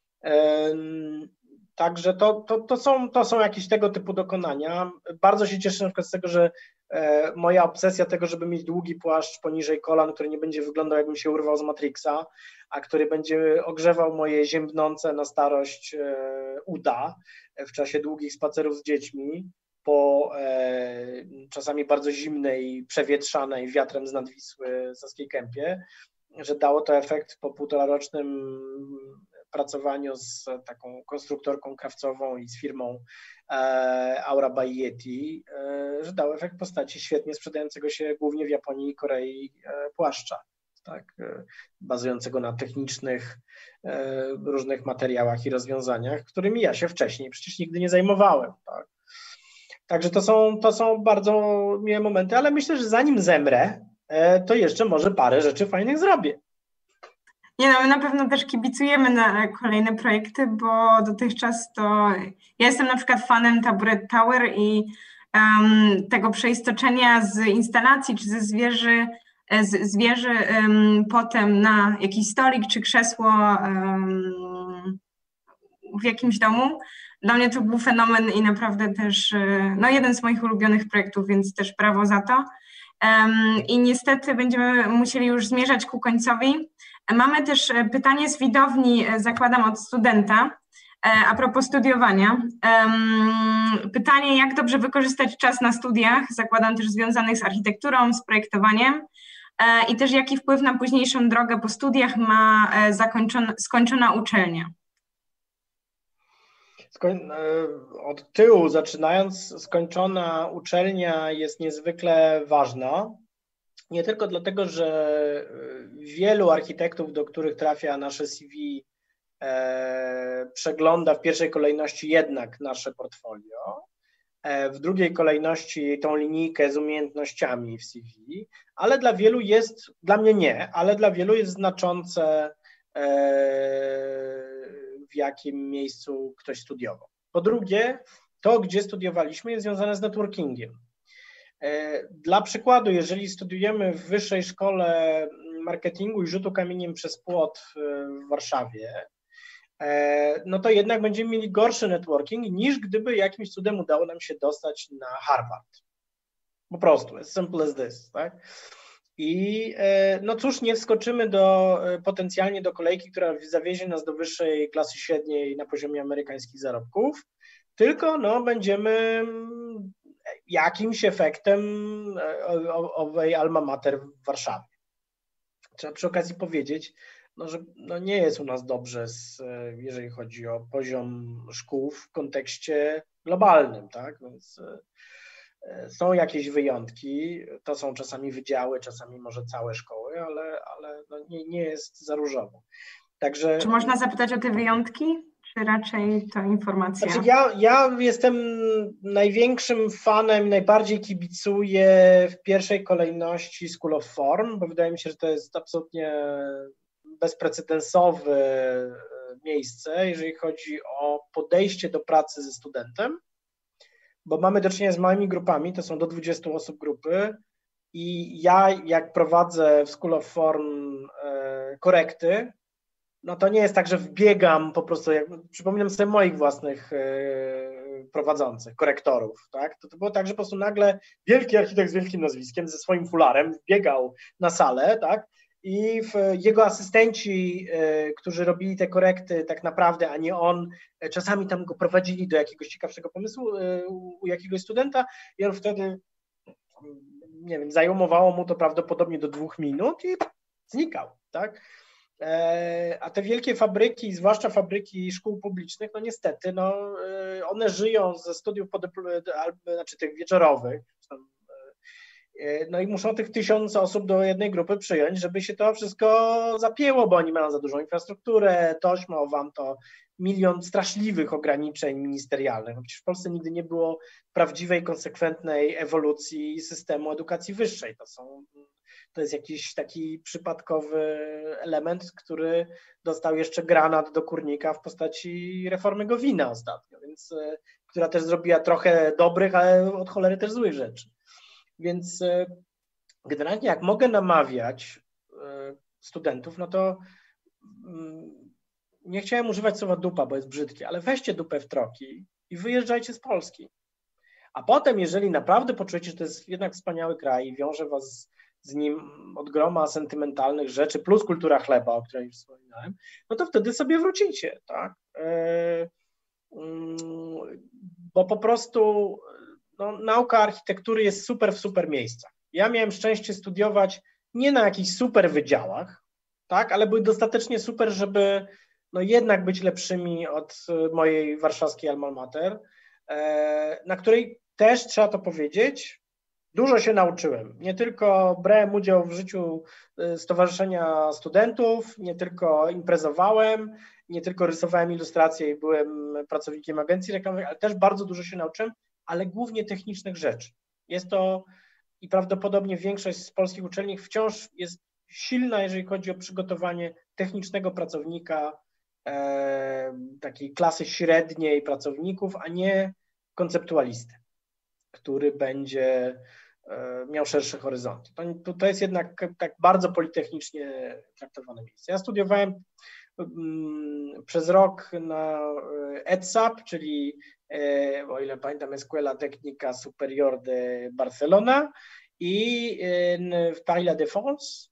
[SPEAKER 2] Także to, to, to, są, to są jakieś tego typu dokonania. Bardzo się cieszę na przykład z tego, że moja obsesja tego, żeby mieć długi płaszcz poniżej kolan, który nie będzie wyglądał, jakbym się urwał z Matrixa, a który będzie ogrzewał moje ziębnące na starość uda w czasie długich spacerów z dziećmi po czasami bardzo zimnej, przewietrzanej wiatrem z nadwisły Saskiej Kępie, że dało to efekt po półtorarocznym pracowaniu z taką konstruktorką krawcową i z firmą Aura by Yeti, że dał efekt w postaci świetnie sprzedającego się głównie w Japonii i Korei płaszcza, tak, bazującego na technicznych różnych materiałach i rozwiązaniach, którymi ja się wcześniej przecież nigdy nie zajmowałem. Tak. Także to są, to są bardzo miłe momenty, ale myślę, że zanim zemrę, to jeszcze może parę rzeczy fajnych zrobię.
[SPEAKER 1] Nie no, my na pewno też kibicujemy na kolejne projekty, bo dotychczas to ja jestem na przykład fanem Taburet Tower i um, tego przeistoczenia z instalacji czy ze zwierzy, z, zwierzy um, potem na jakiś stolik czy krzesło um, w jakimś domu. Dla mnie to był fenomen i naprawdę też no, jeden z moich ulubionych projektów, więc też brawo za to. Um, I niestety będziemy musieli już zmierzać ku końcowi. Mamy też pytanie z widowni, zakładam od studenta, a propos studiowania. Pytanie, jak dobrze wykorzystać czas na studiach, zakładam też związanych z architekturą, z projektowaniem, i też jaki wpływ na późniejszą drogę po studiach ma zakończona, skończona uczelnia.
[SPEAKER 2] Od tyłu zaczynając, skończona uczelnia jest niezwykle ważna. Nie tylko dlatego, że wielu architektów, do których trafia nasze C V, e, przegląda w pierwszej kolejności jednak nasze portfolio, e, w drugiej kolejności tą linijkę z umiejętnościami w C V, ale dla wielu jest, dla mnie nie, ale dla wielu jest znaczące, e, w jakim miejscu ktoś studiował. Po drugie, to, gdzie studiowaliśmy, jest związane z networkingiem. Dla przykładu, jeżeli studiujemy w Wyższej Szkole Marketingu i Rzutu Kamieniem przez Płot w Warszawie, no to jednak będziemy mieli gorszy networking niż gdyby jakimś cudem udało nam się dostać na Harvard. Po prostu, as simple as this, tak? I no cóż, nie wskoczymy do, potencjalnie do kolejki, która zawiezie nas do wyższej klasy średniej na poziomie amerykańskich zarobków, tylko no, będziemy jakimś efektem owej alma mater w Warszawie. Trzeba przy okazji powiedzieć, no, że no, nie jest u nas dobrze, z, jeżeli chodzi o poziom szkół w kontekście globalnym, tak? Więc są jakieś wyjątki, to są czasami wydziały, czasami może całe szkoły, ale, ale no nie, nie jest za różowo. Także,
[SPEAKER 1] czy można zapytać o te wyjątki, czy raczej to informacja?
[SPEAKER 2] Znaczy ja, ja jestem największym fanem, najbardziej kibicuję w pierwszej kolejności School of Form, bo wydaje mi się, że to jest absolutnie bezprecedensowe miejsce, jeżeli chodzi o podejście do pracy ze studentem, bo mamy do czynienia z małymi grupami, to są do dwudziestu osób grupy i ja jak prowadzę w School of Form e, korekty, no to nie jest tak, że wbiegam po prostu, jak, przypominam sobie moich własnych e, prowadzących, korektorów, tak? To, to było tak, że po prostu nagle wielki architekt z wielkim nazwiskiem ze swoim fularem wbiegał na salę, tak? I w, jego asystenci, e, którzy robili te korekty tak naprawdę, a nie on, e, czasami tam go prowadzili do jakiegoś ciekawszego pomysłu e, u, u jakiegoś studenta i on wtedy, nie wiem, zajmowało mu to prawdopodobnie do dwóch minut i znikał, tak? E, a te wielkie fabryki, zwłaszcza fabryki szkół publicznych, no niestety, no, e, one żyją ze studiów podypl- znaczy tych wieczorowych, no i muszą tych tysiąc osób do jednej grupy przyjąć, żeby się to wszystko zapięło, bo oni mają za dużą infrastrukturę, tośmo, wam to milion straszliwych ograniczeń ministerialnych. No przecież w Polsce nigdy nie było prawdziwej, konsekwentnej ewolucji systemu edukacji wyższej. To są, to jest jakiś taki przypadkowy element, który dostał jeszcze granat do kurnika w postaci reformy Gowina ostatnio, więc, która też zrobiła trochę dobrych, ale od cholery też złych rzeczy. Więc generalnie jak mogę namawiać studentów, no to nie chciałem używać słowa dupa, bo jest brzydkie, ale weźcie dupę w troki i wyjeżdżajcie z Polski. A potem, jeżeli naprawdę poczujecie, że to jest jednak wspaniały kraj i wiąże was z nim od groma sentymentalnych rzeczy, plus kultura chleba, o której już wspominałem, no to wtedy sobie wrócicie, tak? Bo po prostu no, nauka architektury jest super w super miejscach. Ja miałem szczęście studiować nie na jakichś super wydziałach, tak, ale były dostatecznie super, żeby no, jednak być lepszymi od mojej warszawskiej alma mater, na której też, trzeba to powiedzieć, dużo się nauczyłem. Nie tylko brałem udział w życiu Stowarzyszenia Studentów, nie tylko imprezowałem, nie tylko rysowałem ilustracje i byłem pracownikiem agencji reklamowej, ale też bardzo dużo się nauczyłem, ale głównie technicznych rzeczy. Jest to i prawdopodobnie większość z polskich uczelni wciąż jest silna, jeżeli chodzi o przygotowanie technicznego pracownika, e, takiej klasy średniej pracowników, a nie konceptualisty, który będzie e, miał szersze horyzonty. To, to jest jednak tak bardzo politechnicznie traktowane miejsce. Ja studiowałem mm, przez rok na E T S A P, czyli o ile pamiętam, Escuela Técnica Superior de Barcelona i w Paris La Défense,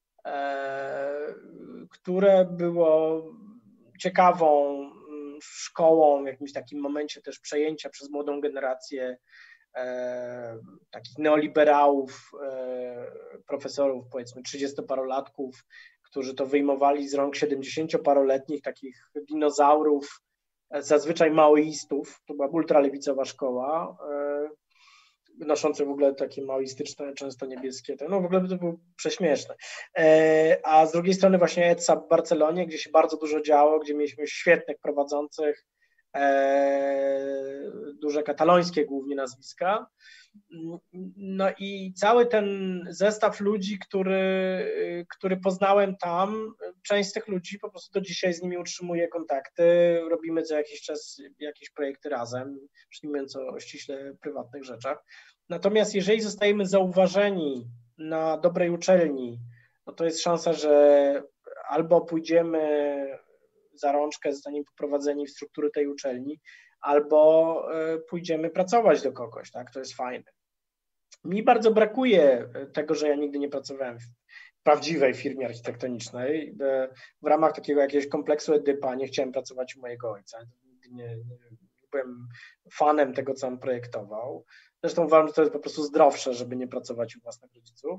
[SPEAKER 2] które było ciekawą szkołą, w jakimś takim momencie też przejęcia przez młodą generację takich neoliberałów, profesorów, powiedzmy trzydziestoparolatków, którzy to wyjmowali z rąk siedemdziesięcioparoletnich takich dinozaurów, zazwyczaj maoistów, to była ultralewicowa szkoła, noszące w ogóle takie maoistyczne, często niebieskie, no w ogóle to było prześmieszne. A z drugiej strony właśnie E T S A P w Barcelonie, gdzie się bardzo dużo działo, gdzie mieliśmy świetnych prowadzących, duże katalońskie głównie nazwiska. No i cały ten zestaw ludzi, który, który poznałem tam, część z tych ludzi po prostu do dzisiaj z nimi utrzymuje kontakty, robimy co jakiś czas jakieś projekty razem, już nie mówiąc o ściśle prywatnych rzeczach. Natomiast jeżeli zostajemy zauważeni na dobrej uczelni, no to jest szansa, że albo pójdziemy za rączkę, zostaniemy poprowadzeni w struktury tej uczelni, albo pójdziemy pracować do kogoś, tak? To jest fajne. Mi bardzo brakuje tego, że ja nigdy nie pracowałem w prawdziwej firmie architektonicznej. W ramach takiego jakiegoś kompleksu Edypa nie chciałem pracować u mojego ojca. Nigdy nie, nie byłem fanem tego, co on projektował. Zresztą uważam, że to jest po prostu zdrowsze, żeby nie pracować u własnych rodziców.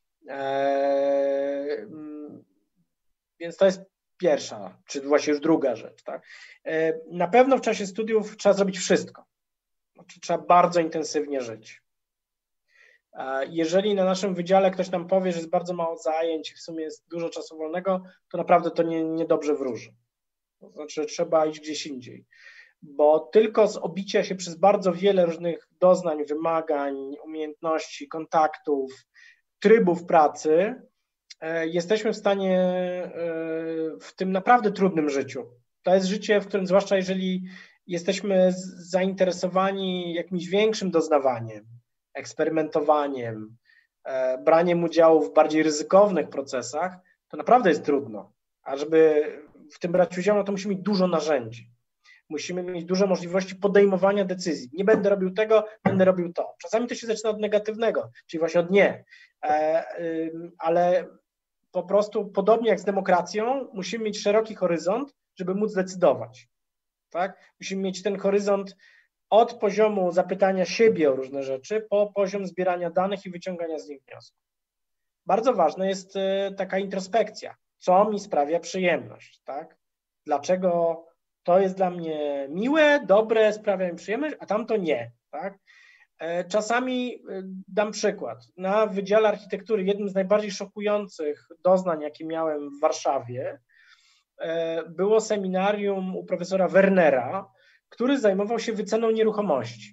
[SPEAKER 2] Eee, więc to jest pierwsza, czy właśnie już druga rzecz. Tak? Eee, na pewno w czasie studiów trzeba zrobić wszystko. Znaczy, trzeba bardzo intensywnie żyć. Jeżeli na naszym wydziale ktoś nam powie, że jest bardzo mało zajęć i w sumie jest dużo czasu wolnego, to naprawdę to nie, niedobrze wróży. To znaczy trzeba iść gdzieś indziej, bo tylko z obicia się przez bardzo wiele różnych doznań, wymagań, umiejętności, kontaktów, trybów pracy jesteśmy w stanie w tym naprawdę trudnym życiu. To jest życie, w którym zwłaszcza jeżeli jesteśmy zainteresowani jakimś większym doznawaniem, eksperymentowaniem, e, braniem udziału w bardziej ryzykownych procesach, to naprawdę jest trudno. A żeby w tym brać udział, no to musimy mieć dużo narzędzi. Musimy mieć dużo możliwości podejmowania decyzji. Nie będę robił tego, będę robił to. Czasami to się zaczyna od negatywnego, czyli właśnie od nie. E, y, ale po prostu podobnie jak z demokracją, musimy mieć szeroki horyzont, żeby móc decydować. Tak? Musimy mieć ten horyzont od poziomu zapytania siebie o różne rzeczy po poziom zbierania danych i wyciągania z nich wniosków. Bardzo ważna jest taka introspekcja. Co mi sprawia przyjemność, tak? Dlaczego to jest dla mnie miłe, dobre, sprawia mi przyjemność, a tamto nie, tak? Czasami dam przykład. Na Wydziale Architektury jednym z najbardziej szokujących doznań, jakie miałem w Warszawie, było seminarium u profesora Wernera, który zajmował się wyceną nieruchomości.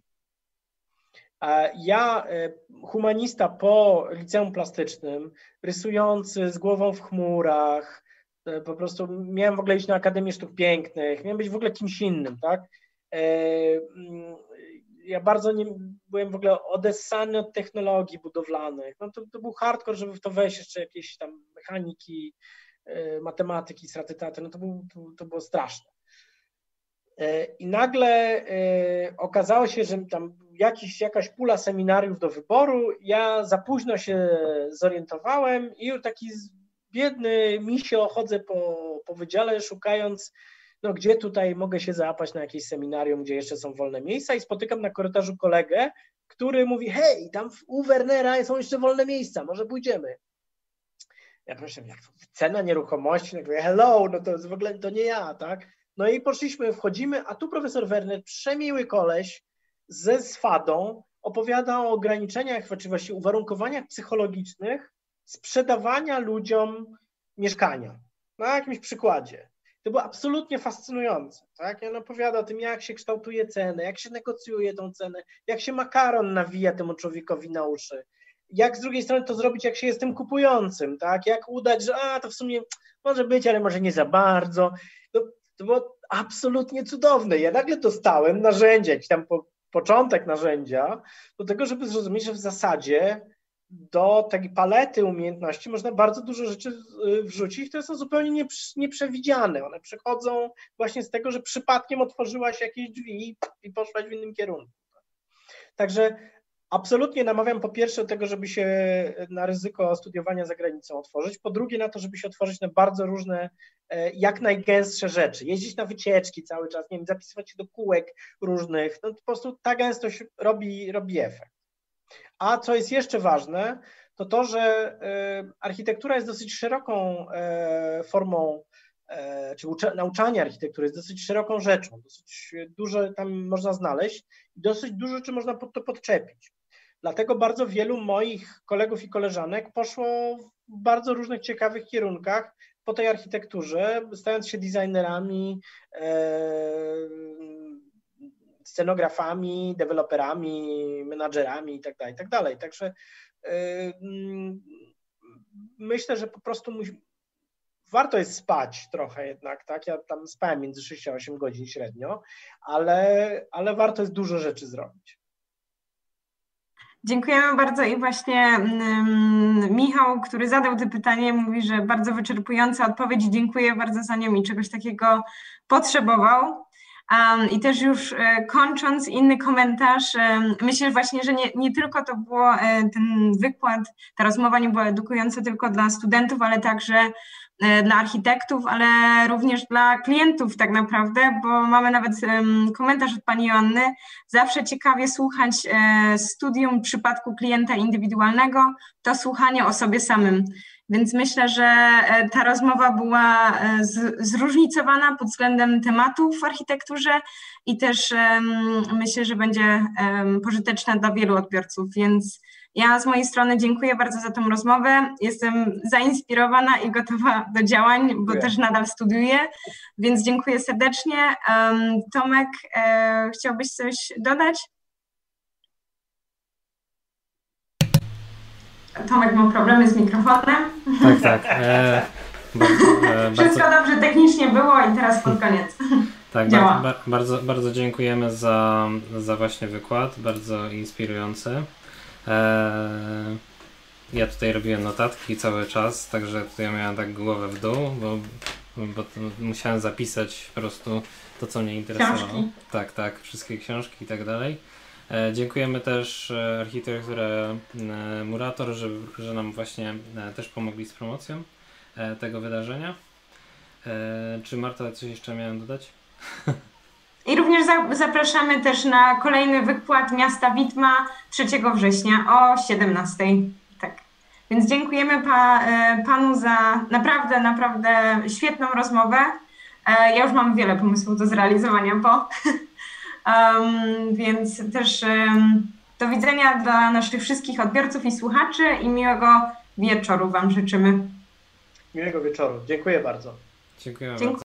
[SPEAKER 2] Ja, humanista po liceum plastycznym, rysujący z głową w chmurach, po prostu miałem w ogóle iść na Akademię Sztuk Pięknych, miałem być w ogóle kimś innym, tak? Ja bardzo nie byłem w ogóle odessany od technologii budowlanych. No to, to był hardcore, żeby w to wejść jeszcze jakieś tam mechaniki, matematyki, straty teatru, no to, był, to, to było straszne. I nagle okazało się, że tam jakiś, jakaś pula seminariów do wyboru, ja za późno się zorientowałem i już taki biedny misio chodzę po, po wydziale szukając, no gdzie tutaj mogę się załapać na jakieś seminarium, gdzie jeszcze są wolne miejsca i spotykam na korytarzu kolegę, który mówi, hej, tam u Wernera są jeszcze wolne miejsca, może pójdziemy. Ja proszę, jak to cena nieruchomości, no hello, no to jest w ogóle to nie ja, tak? No i poszliśmy, wchodzimy, a tu profesor Werner, przemiły koleś ze swadą, opowiada o ograniczeniach, czy właściwie uwarunkowaniach psychologicznych sprzedawania ludziom mieszkania. Na jakimś przykładzie. To było absolutnie fascynujące. Tak? On opowiada o tym, jak się kształtuje cenę, jak się negocjuje tą cenę, jak się makaron nawija temu człowiekowi na uszy. Jak z drugiej strony to zrobić, jak się jest tym kupującym, tak? Jak udać, że a, to w sumie może być, ale może nie za bardzo. To, to było absolutnie cudowne. Ja nagle dostałem narzędzie, jakiś tam po, początek narzędzia do tego, żeby zrozumieć, że w zasadzie do takiej palety umiejętności można bardzo dużo rzeczy wrzucić, które są zupełnie nieprzewidziane. One przychodzą właśnie z tego, że przypadkiem otworzyłaś jakieś drzwi i poszłaś w innym kierunku. Także absolutnie namawiam po pierwsze do tego, żeby się na ryzyko studiowania za granicą otworzyć, po drugie na to, żeby się otworzyć na bardzo różne, jak najgęstsze rzeczy, jeździć na wycieczki cały czas, nie wiem, zapisywać się do kółek różnych, no po prostu ta gęstość robi, robi efekt. A co jest jeszcze ważne, to to, że architektura jest dosyć szeroką formą, czy nauczanie architektury jest dosyć szeroką rzeczą, dosyć dużo tam można znaleźć i dosyć dużo rzeczy można pod to podczepić. Dlatego bardzo wielu moich kolegów i koleżanek poszło w bardzo różnych ciekawych kierunkach po tej architekturze, stając się designerami, scenografami, deweloperami, menadżerami itd., itd. Także yy, myślę, że po prostu musi, warto jest spać trochę jednak, tak? Ja tam spałem między sześć a osiem godzin średnio, ale, ale warto jest dużo rzeczy zrobić.
[SPEAKER 1] Dziękujemy bardzo i właśnie um, Michał, który zadał to pytanie, mówi, że bardzo wyczerpująca odpowiedź, dziękuję bardzo za nią i czegoś takiego potrzebował. Um, I też już e, kończąc, inny komentarz, e, myślę właśnie, że nie, nie tylko to było e, ten wykład, ta rozmowa nie była edukująca tylko dla studentów, ale także e, dla architektów, ale również dla klientów tak naprawdę, bo mamy nawet e, komentarz od pani Joanny. Zawsze ciekawie słuchać e, studium w przypadku klienta indywidualnego, to słuchanie o sobie samym. Więc myślę, że ta rozmowa była zróżnicowana pod względem tematów w architekturze i też myślę, że będzie pożyteczna dla wielu odbiorców. Więc ja z mojej strony dziękuję bardzo za tą rozmowę. Jestem zainspirowana i gotowa do działań, bo dziękuję. Też nadal studiuję, więc dziękuję serdecznie. Tomek, chciałbyś coś dodać? Tomek ma problemy z mikrofonem.
[SPEAKER 3] Tak, tak. E, bardzo, e,
[SPEAKER 1] Wszystko bardzo... dobrze technicznie było i teraz pod koniec.
[SPEAKER 3] Tak, ba, ba, bardzo, bardzo dziękujemy za, za właśnie wykład, bardzo inspirujący. E, ja tutaj robiłem notatki cały czas, także tutaj miałem tak głowę w dół, bo, bo musiałem zapisać po prostu to, co mnie interesowało.
[SPEAKER 1] Książki.
[SPEAKER 3] Tak, tak, wszystkie książki i tak dalej. E, dziękujemy też e, architekturze e, Murator, że, że nam właśnie e, też pomogli z promocją e, tego wydarzenia. E, czy Marta coś jeszcze miałem dodać?
[SPEAKER 1] I również za, zapraszamy też na kolejny wykład Miasta Widma trzeciego września o siedemnastej. Tak. Więc dziękujemy pa, e, Panu za naprawdę, naprawdę świetną rozmowę. E, ja już mam wiele pomysłów do zrealizowania, bo... Um, więc też um, do widzenia dla naszych wszystkich odbiorców i słuchaczy i miłego wieczoru Wam życzymy.
[SPEAKER 2] Miłego wieczoru. Dziękuję bardzo.
[SPEAKER 3] Dziękuję
[SPEAKER 1] Dziękuję.
[SPEAKER 3] bardzo.